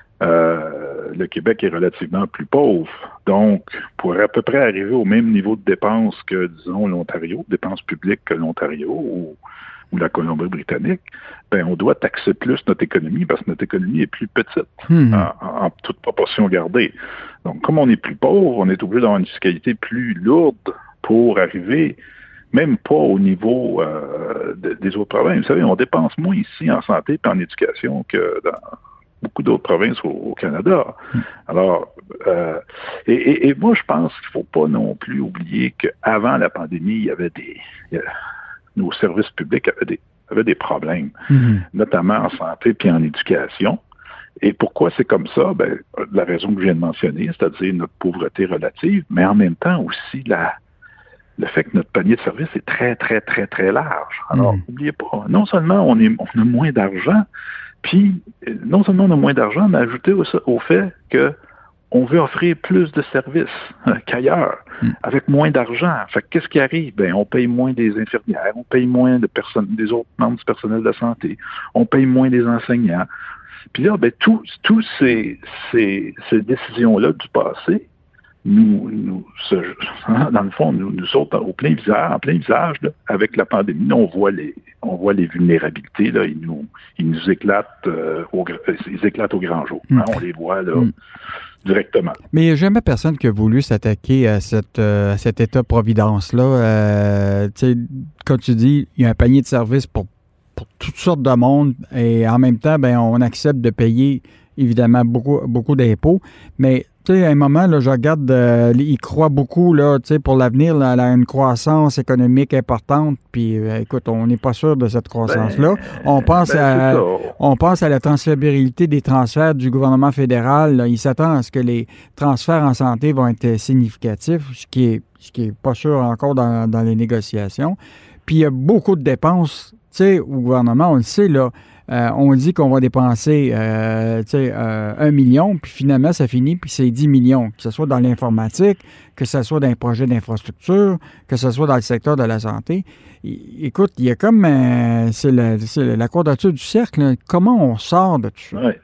Euh, le Québec est relativement plus pauvre. Donc, pour à peu près arriver au même niveau de dépenses que, disons, l'Ontario, dépenses publiques que l'Ontario ou, ou la Colombie-Britannique, ben, on doit taxer plus notre économie parce que notre économie est plus petite, mmh. en, en toute proportion gardée. Donc, comme on est plus pauvre, on est obligé d'avoir une fiscalité plus lourde pour arriver même pas au niveau euh, de, des autres provinces. Vous savez, on dépense moins ici en santé et en éducation que dans beaucoup d'autres provinces au, au Canada. Alors, euh, et, et, et moi, je pense qu'il ne faut pas non plus oublier qu'avant la pandémie, il y avait des... Il y a, nos services publics avaient des, avaient des problèmes, mm-hmm. notamment en santé puis en éducation. Et pourquoi c'est comme ça? Ben, la raison que je viens de mentionner, c'est-à-dire notre pauvreté relative, mais en même temps aussi la, le fait que notre panier de services est très, très, très, très large. Alors, n'oubliez mm. pas, non seulement on, est, on a moins d'argent, puis, non seulement on a moins d'argent, mais ajouté au, au fait qu'on veut offrir plus de services euh, qu'ailleurs, mm. avec moins d'argent. Fait que qu'est-ce qui arrive? Ben, on paye moins des infirmières, on paye moins de personnes, des autres membres du personnel de la santé, on paye moins des enseignants. Puis là, ben, tous tous ces, ces, ces décisions-là du passé, nous, nous ce, dans le fond, nous, nous sautent au plein visage, en plein visage, là, avec la pandémie. Là, on voit les, on voit les vulnérabilités, là, ils nous, ils nous éclatent, euh, au, ils éclatent au grand jour. Hein, mm. On les voit là mm. directement. Mais il n'y a jamais personne qui a voulu s'attaquer à, cette, euh, à cet État-providence-là. Euh, tu sais, comme tu dis, il y a un panier de services pour, pour toutes sortes de monde, et en même temps, ben, on accepte de payer évidemment beaucoup, beaucoup d'impôts, mais tu sais, à un moment, là, je regarde, euh, ils croient beaucoup, là, tu sais, pour l'avenir, là, à une croissance économique importante, puis euh, écoute, on n'est pas sûr de cette croissance-là. Ben, on pense ben, à on pense à la transférabilité des transferts du gouvernement fédéral. Là. Il s'attend à ce que les transferts en santé vont être significatifs, ce qui est, ce qui est pas sûr encore dans, dans les négociations. Puis il y a beaucoup de dépenses, tu sais, au gouvernement, on le sait, là. Euh, on dit qu'on va dépenser euh, euh, un million, puis finalement, ça finit, puis c'est dix millions, que ce soit dans l'informatique, que ce soit dans les projets d'infrastructure, que ce soit dans le secteur de la santé. I- écoute, il y a comme... Euh, c'est, le, c'est la quadrature du cercle. Là. Comment on sort de tout ça? Ouais.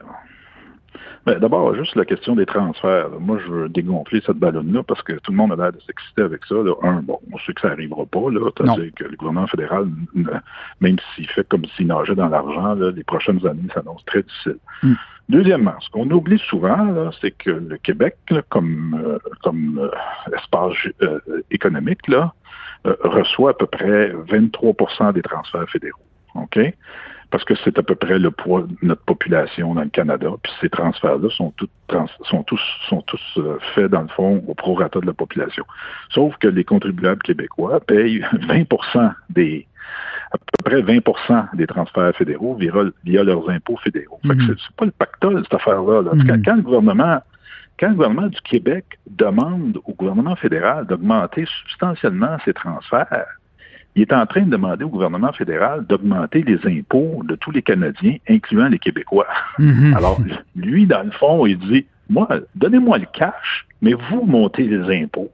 Ben, d'abord, juste la question des transferts. Là. Moi, je veux dégonfler cette ballonne-là parce que tout le monde a l'air de s'exciter avec ça. Là. Un, bon, on sait que ça n'arrivera pas. Là. C'est-à-dire que le gouvernement fédéral, même s'il fait comme s'il nageait dans l'argent, là, les prochaines années s'annoncent très difficiles. Mm. Deuxièmement, ce qu'on oublie souvent, là, c'est que le Québec, là, comme, euh, comme euh, espace euh, économique, là, euh, reçoit à peu près vingt-trois pour cent des transferts fédéraux. OK? Parce que c'est à peu près le poids de notre population dans le Canada. Puis ces transferts-là sont, tout, trans, sont tous, sont tous euh, faits, dans le fond, au prorata de la population. Sauf que les contribuables québécois payent vingt pour cent des, à peu près vingt pour cent des transferts fédéraux via, via leurs impôts fédéraux. Mm-hmm. Fait que c'est, c'est pas le pactole, cette affaire-là. Là. Mm-hmm. Quand, quand le gouvernement... Quand le gouvernement du Québec demande au gouvernement fédéral d'augmenter substantiellement ses transferts, il est en train de demander au gouvernement fédéral d'augmenter les impôts de tous les Canadiens, incluant les Québécois. Mm-hmm. Alors, lui, dans le fond, il dit, moi, donnez-moi le cash, mais vous montez les impôts.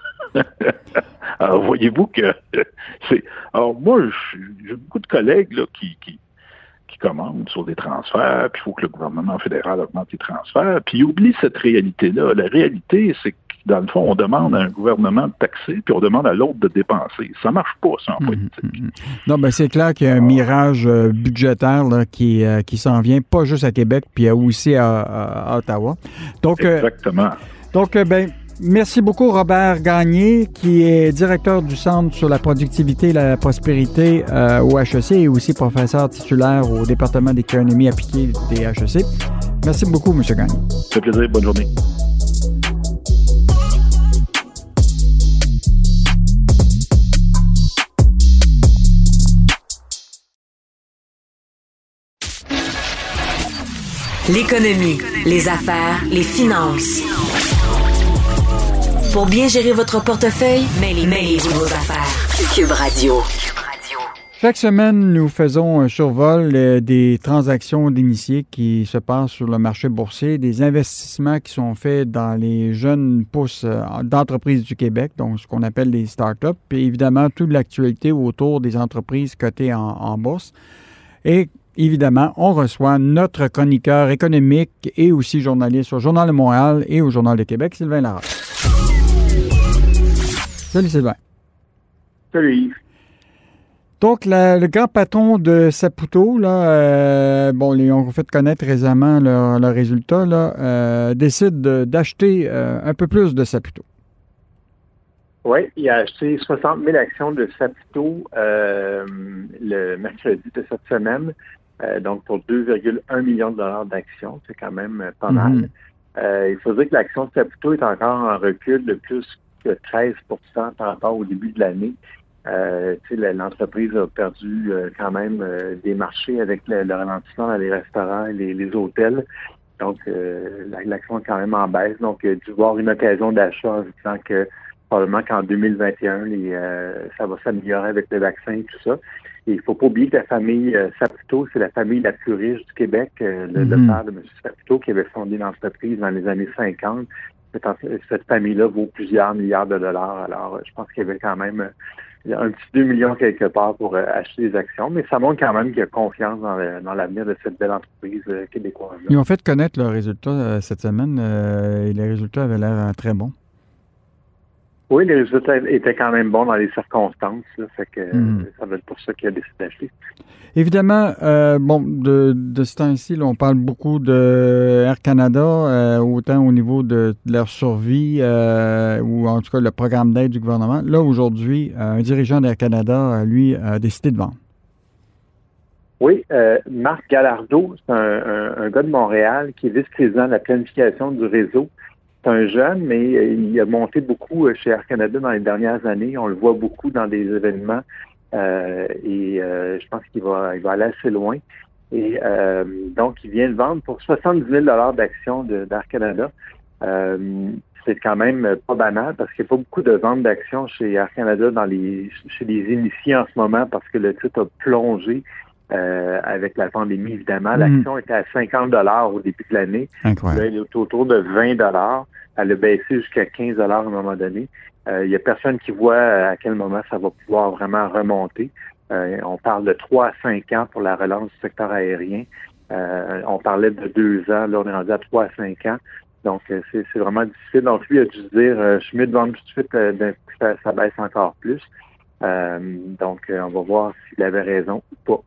Alors, voyez-vous que c'est... Alors, moi, j'ai beaucoup de collègues là, qui, qui, qui commandent sur des transferts, puis il faut que le gouvernement fédéral augmente les transferts, puis il oublie cette réalité-là. La réalité, c'est que dans le fond, on demande à un gouvernement de taxer, puis on demande à l'autre de dépenser. Ça marche pas, ça, en politique. Mmh, mmh. Non, bien, c'est clair qu'il y a un ah. mirage euh, budgétaire là, qui, euh, qui s'en vient, pas juste à Québec, puis aussi à, à, à Ottawa. Donc, Exactement. Euh, donc, euh, ben, Merci beaucoup, Robert Gagné, qui est directeur du Centre sur la productivité et la prospérité euh, au H E C et aussi professeur titulaire au département d'économie appliquée des H E C. Merci beaucoup, M. Gagné. Ça fait plaisir. Bonne journée. L'économie, les affaires, les finances. Pour bien gérer votre portefeuille, mêlez, mêlez-vous vos affaires. Cube Radio. Chaque semaine, nous faisons un survol euh, des transactions d'initiés qui se passent sur le marché boursier, des investissements qui sont faits dans les jeunes pousses euh, d'entreprises du Québec, donc ce qu'on appelle les startups, puis évidemment toute l'actualité autour des entreprises cotées en, en bourse. Et évidemment, on reçoit notre chroniqueur économique et aussi journaliste au Journal de Montréal et au Journal de Québec, Sylvain Larocque. Salut Sylvain. Salut Yves. Donc, la, le grand patron de Saputo, là, euh, bon, ils ont fait connaître récemment leurs leur résultats, là, euh, décide de, d'acheter euh, un peu plus de Saputo. Oui, il a acheté soixante mille actions de Saputo euh, le mercredi de cette semaine, euh, donc pour deux virgule un millions de dollars d'actions. C'est quand même pas mal. Mm-hmm. Euh, il faut dire que l'action de Saputo est encore en recul de plus que treize pour cent par rapport au début de l'année. Euh, l'entreprise a perdu euh, quand même euh, des marchés avec le, le ralentissement dans les restaurants et les, les hôtels. Donc, euh, l'action est quand même en baisse. Donc, il a dû voir une occasion d'achat en disant que probablement qu'en deux mille vingt et un, les, euh, ça va s'améliorer avec le vaccin et tout ça. Et il ne faut pas oublier que la famille euh, Saputo, c'est la famille la plus riche du Québec. Euh, le, mm-hmm. le père de M. Saputo, qui avait fondé l'entreprise dans les années cinquante. Cette, cette famille-là vaut plusieurs milliards de dollars. Alors, je pense qu'il y avait quand même un petit deux millions quelque part pour euh, acheter des actions. Mais ça montre quand même qu'il y a confiance dans, le, dans l'avenir de cette belle entreprise euh, québécoise. Ils ont fait connaître leurs résultats euh, cette semaine euh, et les résultats avaient l'air euh, très bons. Oui, les résultats étaient quand même bons dans les circonstances. Là, fait que mmh. ça va être pour ça qu'il a décidé d'acheter. Évidemment, euh, bon, de, de ce temps-ci, là, on parle beaucoup de Air Canada, euh, autant au niveau de, de leur survie euh, ou en tout cas le programme d'aide du gouvernement. Là, aujourd'hui, euh, un dirigeant d'Air Canada, lui, a décidé de vendre. Oui, euh, Marc Gallardo, c'est un, un, un gars de Montréal qui est vice-président de la planification du réseau. C'est un jeune, mais il a monté beaucoup chez Air Canada dans les dernières années. On le voit beaucoup dans des événements euh, et euh, je pense qu'il va, il va aller assez loin. Et euh, donc, il vient de vendre pour soixante-dix mille dollars d'actions de, d'Air Canada. Euh, c'est quand même pas banal parce qu'il n'y a pas beaucoup de ventes d'actions chez Air Canada dans les chez les initiés en ce moment parce que le titre a plongé. Euh, avec la pandémie, évidemment. L'action mmh. était à cinquante dollars au début de l'année. Incroyable. Là, elle est autour de vingt dollars. Elle a baissé jusqu'à quinze dollars à un moment donné. Il euh, n'y a personne qui voit à quel moment ça va pouvoir vraiment remonter. Euh, on parle de trois à cinq ans pour la relance du secteur aérien. Euh, on parlait de deux ans. Là, on est rendu à trois à cinq ans. Donc, euh, c'est, c'est vraiment difficile. Donc, lui a dû se dire, euh, je suis mieux de vendre tout de suite, euh, d'un coup, ça, ça baisse encore plus. Euh, donc, euh, on va voir s'il avait raison ou pas.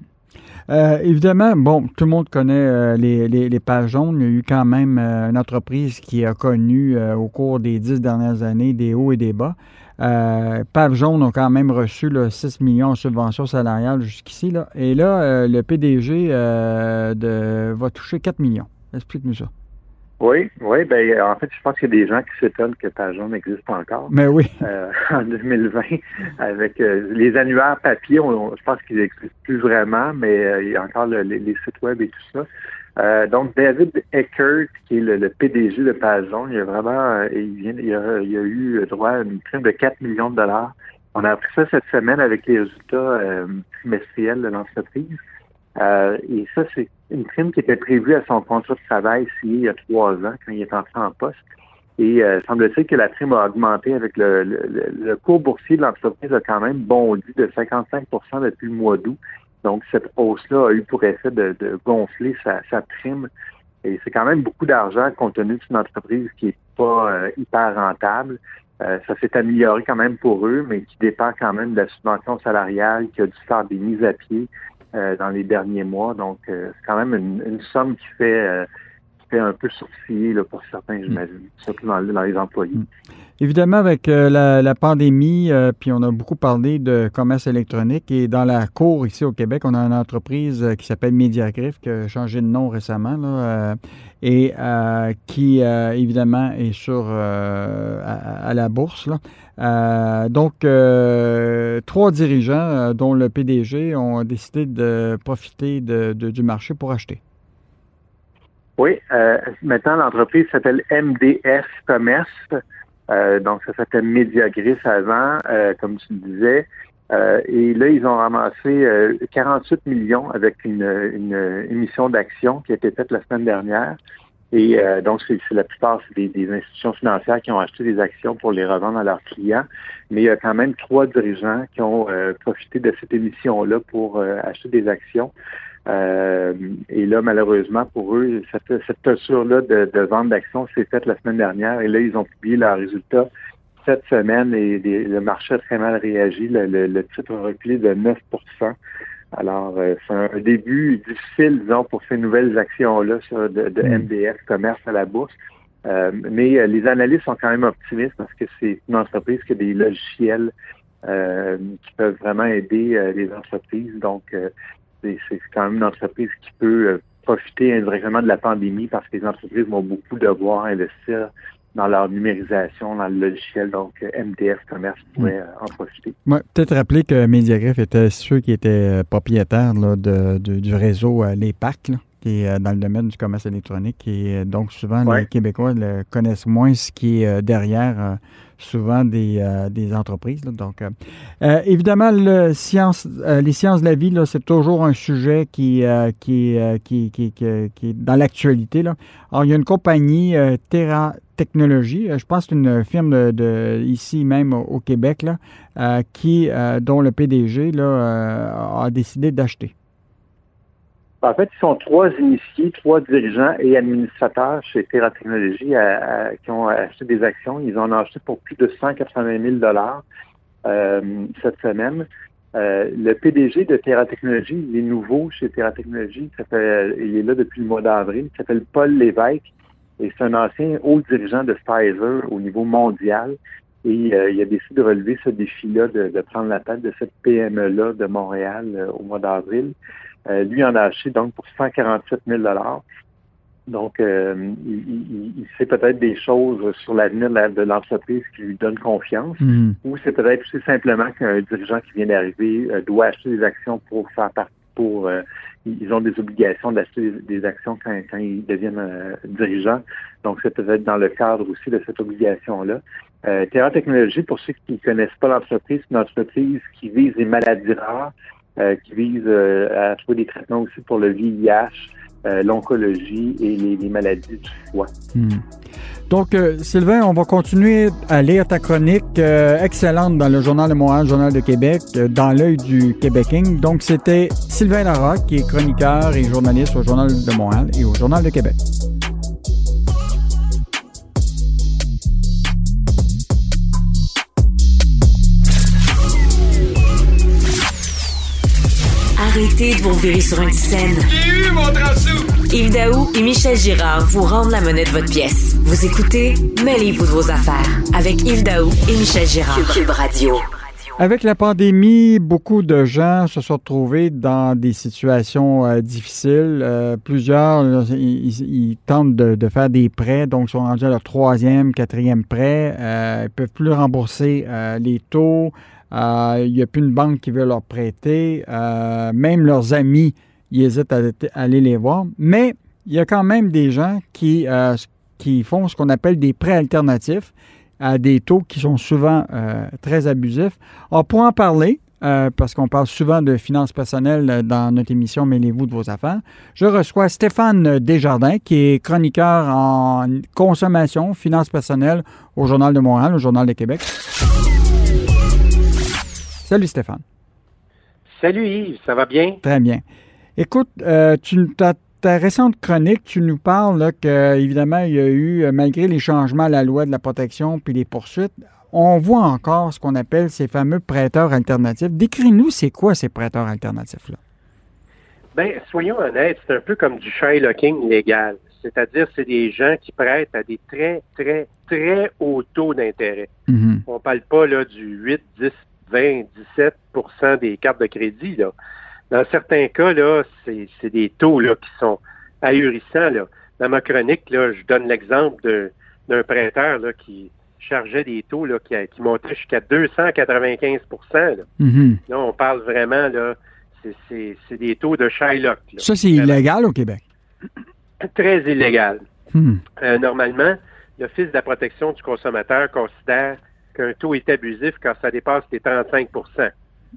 Euh, évidemment, bon, tout le monde connaît euh, les, les, les pages jaunes. Il y a eu quand même euh, une entreprise qui a connu euh, au cours des dix dernières années des hauts et des bas. Euh, Pages jaunes ont quand même reçu là, six millions en subventions salariales jusqu'ici. Là. Et là, euh, le P D G euh, de, va toucher quatre millions. Explique-nous ça. Oui, oui, ben en fait, je pense qu'il y a des gens qui s'étonnent que Page jaune existe encore. Mais oui. Euh, en deux mille vingt, avec euh, les annuaires papier, on, on, je pense qu'ils n'existent plus vraiment, mais euh, il y a encore le, les, les sites web et tout ça. Euh, donc, David Eckert, qui est le, le P D G de Page jaune, il a vraiment, euh, il, vient, il, a, il a eu droit à une prime de quatre millions de dollars. On a appris ça cette semaine avec les résultats euh, trimestriels de l'entreprise. Euh, et ça, c'est une prime qui était prévue à son contrat de travail signé il y a trois ans, quand il est entré en poste. Et euh, semble-t-il que la prime a augmenté avec le, le, le cours boursier de l'entreprise a quand même bondi de cinquante-cinq pour cent depuis le mois d'août. Donc, cette hausse-là a eu pour effet de, de gonfler sa, sa prime. Et c'est quand même beaucoup d'argent compte tenu d'une entreprise qui est pas euh, hyper rentable. Euh, ça s'est amélioré quand même pour eux, mais qui dépend quand même de la subvention salariale, qui a dû faire des mises à pied Euh, dans les derniers mois. Donc, euh, c'est quand même une, une somme qui fait euh, c'était un peu sourcillé là, pour certains, j'imagine, mmh. surtout dans, dans les employés. Mmh. Évidemment, avec euh, la, la pandémie, euh, puis on a beaucoup parlé de commerce électronique et dans la cour ici au Québec, on a une entreprise euh, qui s'appelle Mediagriff qui a changé de nom récemment là, euh, et euh, qui, euh, évidemment, est sur euh, à, à la bourse. Là. Euh, donc, euh, trois dirigeants, euh, dont le P D G, ont décidé de profiter de, de, du marché pour acheter. Oui, euh, maintenant, l'entreprise s'appelle M D F Commerce. Euh, donc, ça s'appelle Mediagriff avant, euh, comme tu le disais. Euh, et là, ils ont ramassé euh, quarante-huit millions avec une, une émission d'actions qui a été faite la semaine dernière. Et euh, donc, c'est, c'est la plupart c'est des, des institutions financières qui ont acheté des actions pour les revendre à leurs clients. Mais il y a quand même trois dirigeants qui ont euh, profité de cette émission-là pour euh, acheter des actions. Euh, et là, malheureusement, pour eux, cette, cette posture-là de, de vente d'actions s'est faite la semaine dernière. Et là, ils ont publié leurs résultats cette semaine et des, le marché a très mal réagi. Le, le, le titre a reculé de neuf pour cent. Alors, euh, c'est un, un début difficile, disons, pour ces nouvelles actions-là sur, de, de M D F Commerce à la bourse. Euh, mais euh, les analystes sont quand même optimistes parce que c'est une entreprise qui a des logiciels euh, qui peuvent vraiment aider euh, les entreprises. Donc, euh, C'est, c'est quand même une entreprise qui peut euh, profiter indirectement de la pandémie parce que les entreprises vont beaucoup devoir investir dans leur numérisation, dans le logiciel. Donc, euh, M D F Commerce pourrait euh, en profiter. Ouais, peut-être rappeler que Mediagriff était ceux qui étaient euh, propriétaires là, de, de, du réseau euh, Les P A C, là, qui est euh, dans le domaine du commerce électronique. Et euh, donc, souvent, ouais. les Québécois le, connaissent moins ce qui est euh, derrière euh, souvent des, euh, des entreprises. Là. Donc, euh, euh, évidemment, le science, euh, les sciences de la vie, là, c'est toujours un sujet qui, euh, qui, euh, qui, qui, qui, qui est dans l'actualité. Là. Alors, il y a une compagnie, euh, Terra Technologies, euh, je pense que c'est une firme de, de ici même au, au Québec, là, euh, qui, euh, dont le P D G là, euh, a décidé d'acheter. En fait, ils sont trois initiés, trois dirigeants et administrateurs chez Terra Technologies à, à, qui ont acheté des actions. Ils en ont acheté pour plus de cent quatre-vingt mille dollars euh, cette semaine. Euh, le P D G de Terra Technologies, il est nouveau chez Terra Technologies. Ça fait, il est là depuis le mois d'avril. Il s'appelle Paul Lévesque et c'est un ancien haut dirigeant de Pfizer au niveau mondial. Et euh, il a décidé de relever ce défi-là, de, de prendre la tête de cette P M E-là de Montréal euh, au mois d'avril. Euh, lui en a acheté donc pour cent quarante-sept mille dollars. Donc, euh, il, il, il sait peut-être des choses sur l'avenir de, de l'entreprise qui lui donnent confiance, mmh. ou c'est peut-être aussi simplement qu'un dirigeant qui vient d'arriver euh, doit acheter des actions pour faire partie, pour euh, ils ont des obligations d'acheter des, des actions quand, quand ils deviennent euh, dirigeants. Donc, c'est peut-être dans le cadre aussi de cette obligation-là. Euh, Terra Technologies, pour ceux qui ne connaissent pas l'entreprise, c'est une entreprise qui vise les maladies rares, Euh, qui vise euh, à trouver des traitements aussi pour le V I H, euh, l'oncologie et les, les maladies du foie. Hmm. Donc, euh, Sylvain, on va continuer à lire ta chronique euh, excellente dans le Journal de Montréal, Journal de Québec, euh, dans l'œil du Québéking. Donc, c'était Sylvain Larocque, qui est chroniqueur et journaliste au Journal de Montréal et au Journal de Québec. Arrêtez de vous virer sur un scène. J'ai eu mon transou! Yves Daou et Michel Girard vous rendent la monnaie de votre pièce. Vous écoutez Mêlez-vous de vos affaires avec Yves Daou et Michel Girard. Cube Radio. Avec la pandémie, beaucoup de gens se sont retrouvés dans des situations euh, difficiles. Euh, plusieurs, là, ils, ils tentent de, de faire des prêts, donc sont rendus à leur troisième, quatrième prêt. Euh, ils ne peuvent plus rembourser euh, les taux. Euh, il n'y a plus une banque qui veut leur prêter. Euh, même leurs amis, ils hésitent à, à aller les voir. Mais il y a quand même des gens qui, euh, qui font ce qu'on appelle des prêts alternatifs à des taux qui sont souvent euh, très abusifs. Alors, pour en parler, euh, parce qu'on parle souvent de finances personnelles dans notre émission Mêlez-vous de vos affaires, je reçois Stéphane Desjardins, qui est chroniqueur en consommation, finances personnelles au Journal de Montréal, au Journal de Québec. Salut Stéphane. Salut Yves, ça va bien? Très bien. Écoute, euh, tu, ta, ta récente chronique, tu nous parles là, que, évidemment, il y a eu, malgré les changements à la loi de la protection puis les poursuites, on voit encore ce qu'on appelle ces fameux prêteurs alternatifs. Décris-nous, c'est quoi ces prêteurs alternatifs-là? Bien, soyons honnêtes, c'est un peu comme du shylocking légal. C'est-à-dire, c'est des gens qui prêtent à des très, très, très hauts taux d'intérêt. Mm-hmm. On parle pas là du huit, dix, vingt, dix-sept pour cent des cartes de crédit, là. Dans certains cas, là, c'est, c'est des taux là, qui sont ahurissants. Là. Dans ma chronique, là, je donne l'exemple de, d'un prêteur là, qui chargeait des taux là, qui, qui montaient jusqu'à deux cent quatre-vingt-quinze pour cent. Là. Mm-hmm. Là, on parle vraiment, là, c'est, c'est, c'est des taux de Shylock. Là. Ça, c'est illégal au Québec? Très illégal. Mm. Euh, normalement, l'Office de la protection du consommateur considère qu'un taux est abusif quand ça dépasse les trente-cinq pour cent.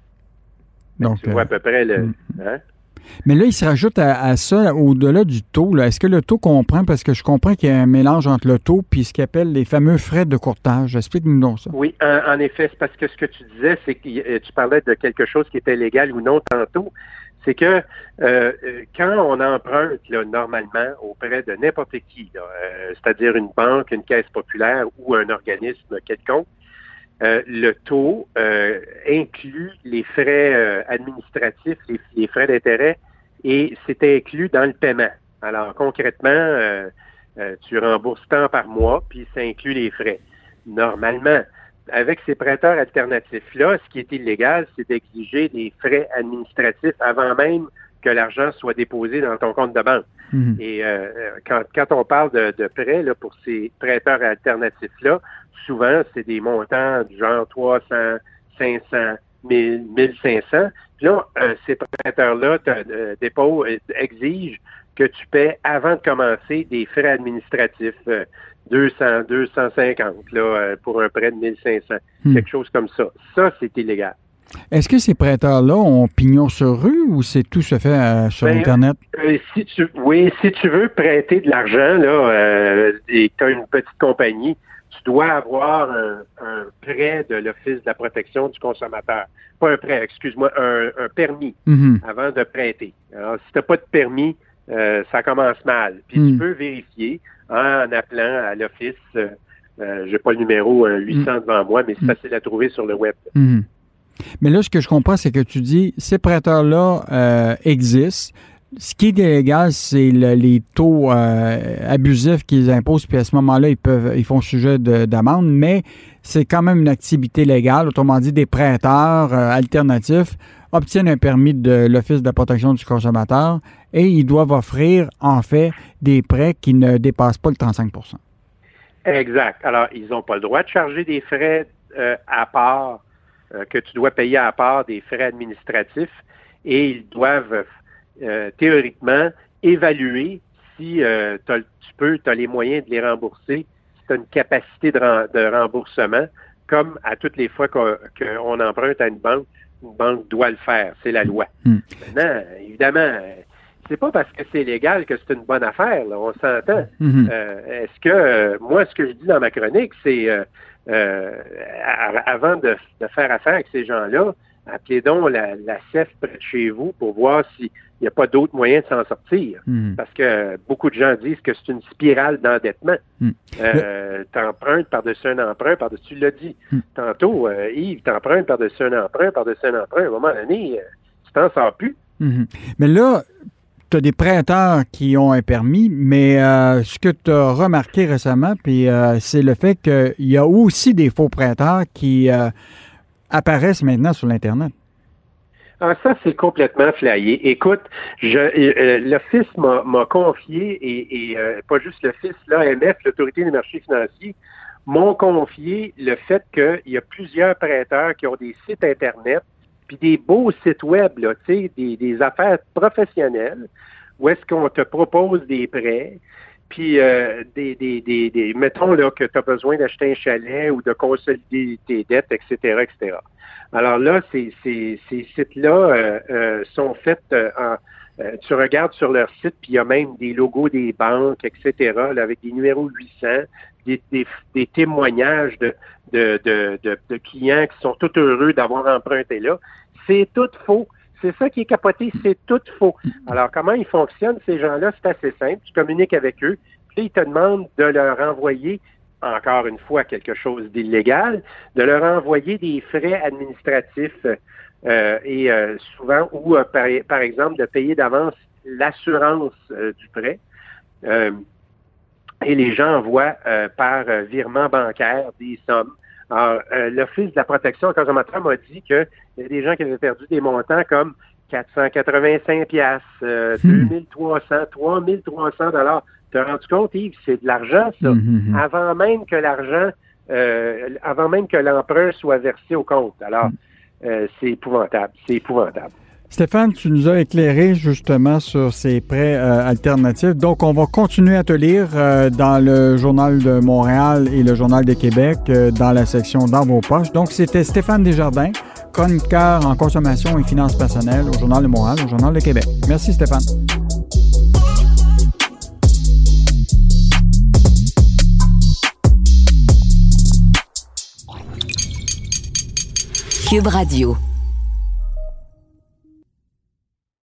Donc, tu vois à peu près le... Mm. Hein? Mais là, il se rajoute à, à ça, au-delà du taux. Là. Est-ce que le taux comprend, parce que je comprends qu'il y a un mélange entre le taux et ce qu'on appelle les fameux frais de courtage. Explique-nous donc ça. Oui, en, en effet, c'est parce que ce que tu disais, c'est que tu parlais de quelque chose qui était légal ou non tantôt. C'est que euh, quand on emprunte là, normalement auprès de n'importe qui, là, euh, c'est-à-dire une banque, une caisse populaire ou un organisme quelconque, Euh, le taux euh, inclut les frais euh, administratifs, les, les frais d'intérêt, et c'est inclus dans le paiement. Alors, concrètement, euh, euh, tu rembourses tant par mois, puis ça inclut les frais. Normalement, avec ces prêteurs alternatifs-là, ce qui est illégal, c'est d'exiger des frais administratifs avant même que l'argent soit déposé dans ton compte de banque. Mmh. Et euh, quand, quand on parle de, de prêts là, pour ces prêteurs alternatifs-là, souvent, c'est des montants du genre trois cents, cinq cents, mille, mille cinq cents. Puis là, euh, ces prêteurs-là te, euh, déposent, euh, exigent que tu paies avant de commencer des frais administratifs, euh, deux cents, deux cent cinquante là, euh, pour un prêt de mille cinq cents, hmm. quelque chose comme ça. Ça, c'est illégal. Est-ce que ces prêteurs-là ont pignon sur rue ou c'est tout se fait euh, sur ben, Internet? Euh, si tu, oui, si tu veux prêter de l'argent là, euh, et que tu as une petite compagnie, tu dois avoir un, un prêt de l'Office de la protection du consommateur. Pas un prêt, excuse-moi, un, un permis mm-hmm. avant de prêter. Alors, si tu n'as pas de permis, euh, ça commence mal. Puis mm. tu peux vérifier hein, en appelant à l'Office, euh, euh, je n'ai pas le numéro euh, huit cents mm. devant moi, mais c'est mm. facile à trouver sur le web. Mm. Mais là, ce que je comprends, c'est que tu dis, ces prêteurs-là euh, existent. Ce qui est illégal, c'est le, les taux euh, abusifs qu'ils imposent, puis à ce moment-là, ils peuvent, ils font sujet de, d'amende, mais c'est quand même une activité légale. Autrement dit, des prêteurs euh, alternatifs obtiennent un permis de l'Office de la protection du consommateur et ils doivent offrir, en fait, des prêts qui ne dépassent pas le trente-cinq pour cent. Exact. Alors, ils n'ont pas le droit de charger des frais euh, à part, euh, que tu dois payer à part des frais administratifs, et ils doivent Euh, théoriquement, évaluer si euh, tu peux, tu as les moyens de les rembourser, si tu as une capacité de, ren- de remboursement, comme à toutes les fois qu'on, qu'on emprunte à une banque, une banque doit le faire, c'est la loi. Mm. Maintenant, évidemment, c'est pas parce que c'est légal que c'est une bonne affaire, là, on s'entend. Mm-hmm. Euh, est-ce que, euh, moi, ce que je dis dans ma chronique, c'est euh, euh, avant de, de faire affaire avec ces gens-là, appelez donc la, la C E F près de chez vous pour voir s'il n'y a pas d'autres moyens de s'en sortir. Mm. Parce que beaucoup de gens disent que c'est une spirale d'endettement. Mm. Euh, t'empruntes par-dessus un emprunt, par-dessus, tu l'as dit. Mm. Tantôt, euh, Yves, t'empruntes par-dessus un emprunt, par-dessus un emprunt. À un moment donné, euh, tu t'en sors plus. Mm-hmm. Mais là, tu as des prêteurs qui ont un permis, mais euh, ce que tu as remarqué récemment, puis euh, c'est le fait qu'il y a aussi des faux prêteurs qui euh, apparaissent maintenant sur l'Internet. Ah, ça, c'est complètement flyé. Écoute, je, euh, l'Office m'a, m'a confié, et, et euh, pas juste l'Office, l'A M F, l'Autorité des marchés financiers, m'ont confié le fait qu'il y a plusieurs prêteurs qui ont des sites Internet, puis des beaux sites web, là, tu sais, des, des affaires professionnelles, où est-ce qu'on te propose des prêts, puis euh, des, des, des, des, mettons là que tu as besoin d'acheter un chalet ou de consolider tes dettes, et cetera, et cetera. Alors là, ces, ces, ces sites-là euh, euh, sont faits euh, en... Euh, tu regardes sur leur site, puis il y a même des logos des banques, et cetera, là, avec des numéros huit cents, des, des, des témoignages de, de, de, de, de clients qui sont tout heureux d'avoir emprunté là. C'est tout faux. C'est ça qui est capoté, c'est tout faux. Alors, comment ils fonctionnent, ces gens-là? C'est assez simple. Tu communiques avec eux, puis ils te demandent de leur envoyer, encore une fois, quelque chose d'illégal, de leur envoyer des frais administratifs euh, et euh, souvent, ou euh, par, par exemple, de payer d'avance l'assurance euh, du prêt. Euh, et les gens envoient euh, par euh, virement bancaire des sommes. Alors, euh, l'Office de la protection au consommateur m'a dit qu'il y a des gens qui avaient perdu des montants comme quatre cent quatre-vingt-cinq piastres, euh, hmm. deux mille trois cents, trois mille trois cents dollars. Tu as rendu compte, Yves, c'est de l'argent, ça, mm-hmm. avant même que l'argent, euh, avant même que l'emprunt soit versé au compte. Alors, euh, c'est épouvantable, c'est épouvantable. Stéphane, tu nous as éclairé justement sur ces prêts euh, alternatifs. Donc, on va continuer à te lire euh, dans le Journal de Montréal et le Journal de Québec, euh, dans la section Dans vos poches. Donc, c'était Stéphane Desjardins, chroniqueur en consommation et finances personnelles au Journal de Montréal, au Journal de Québec. Merci, Stéphane. Cube Radio.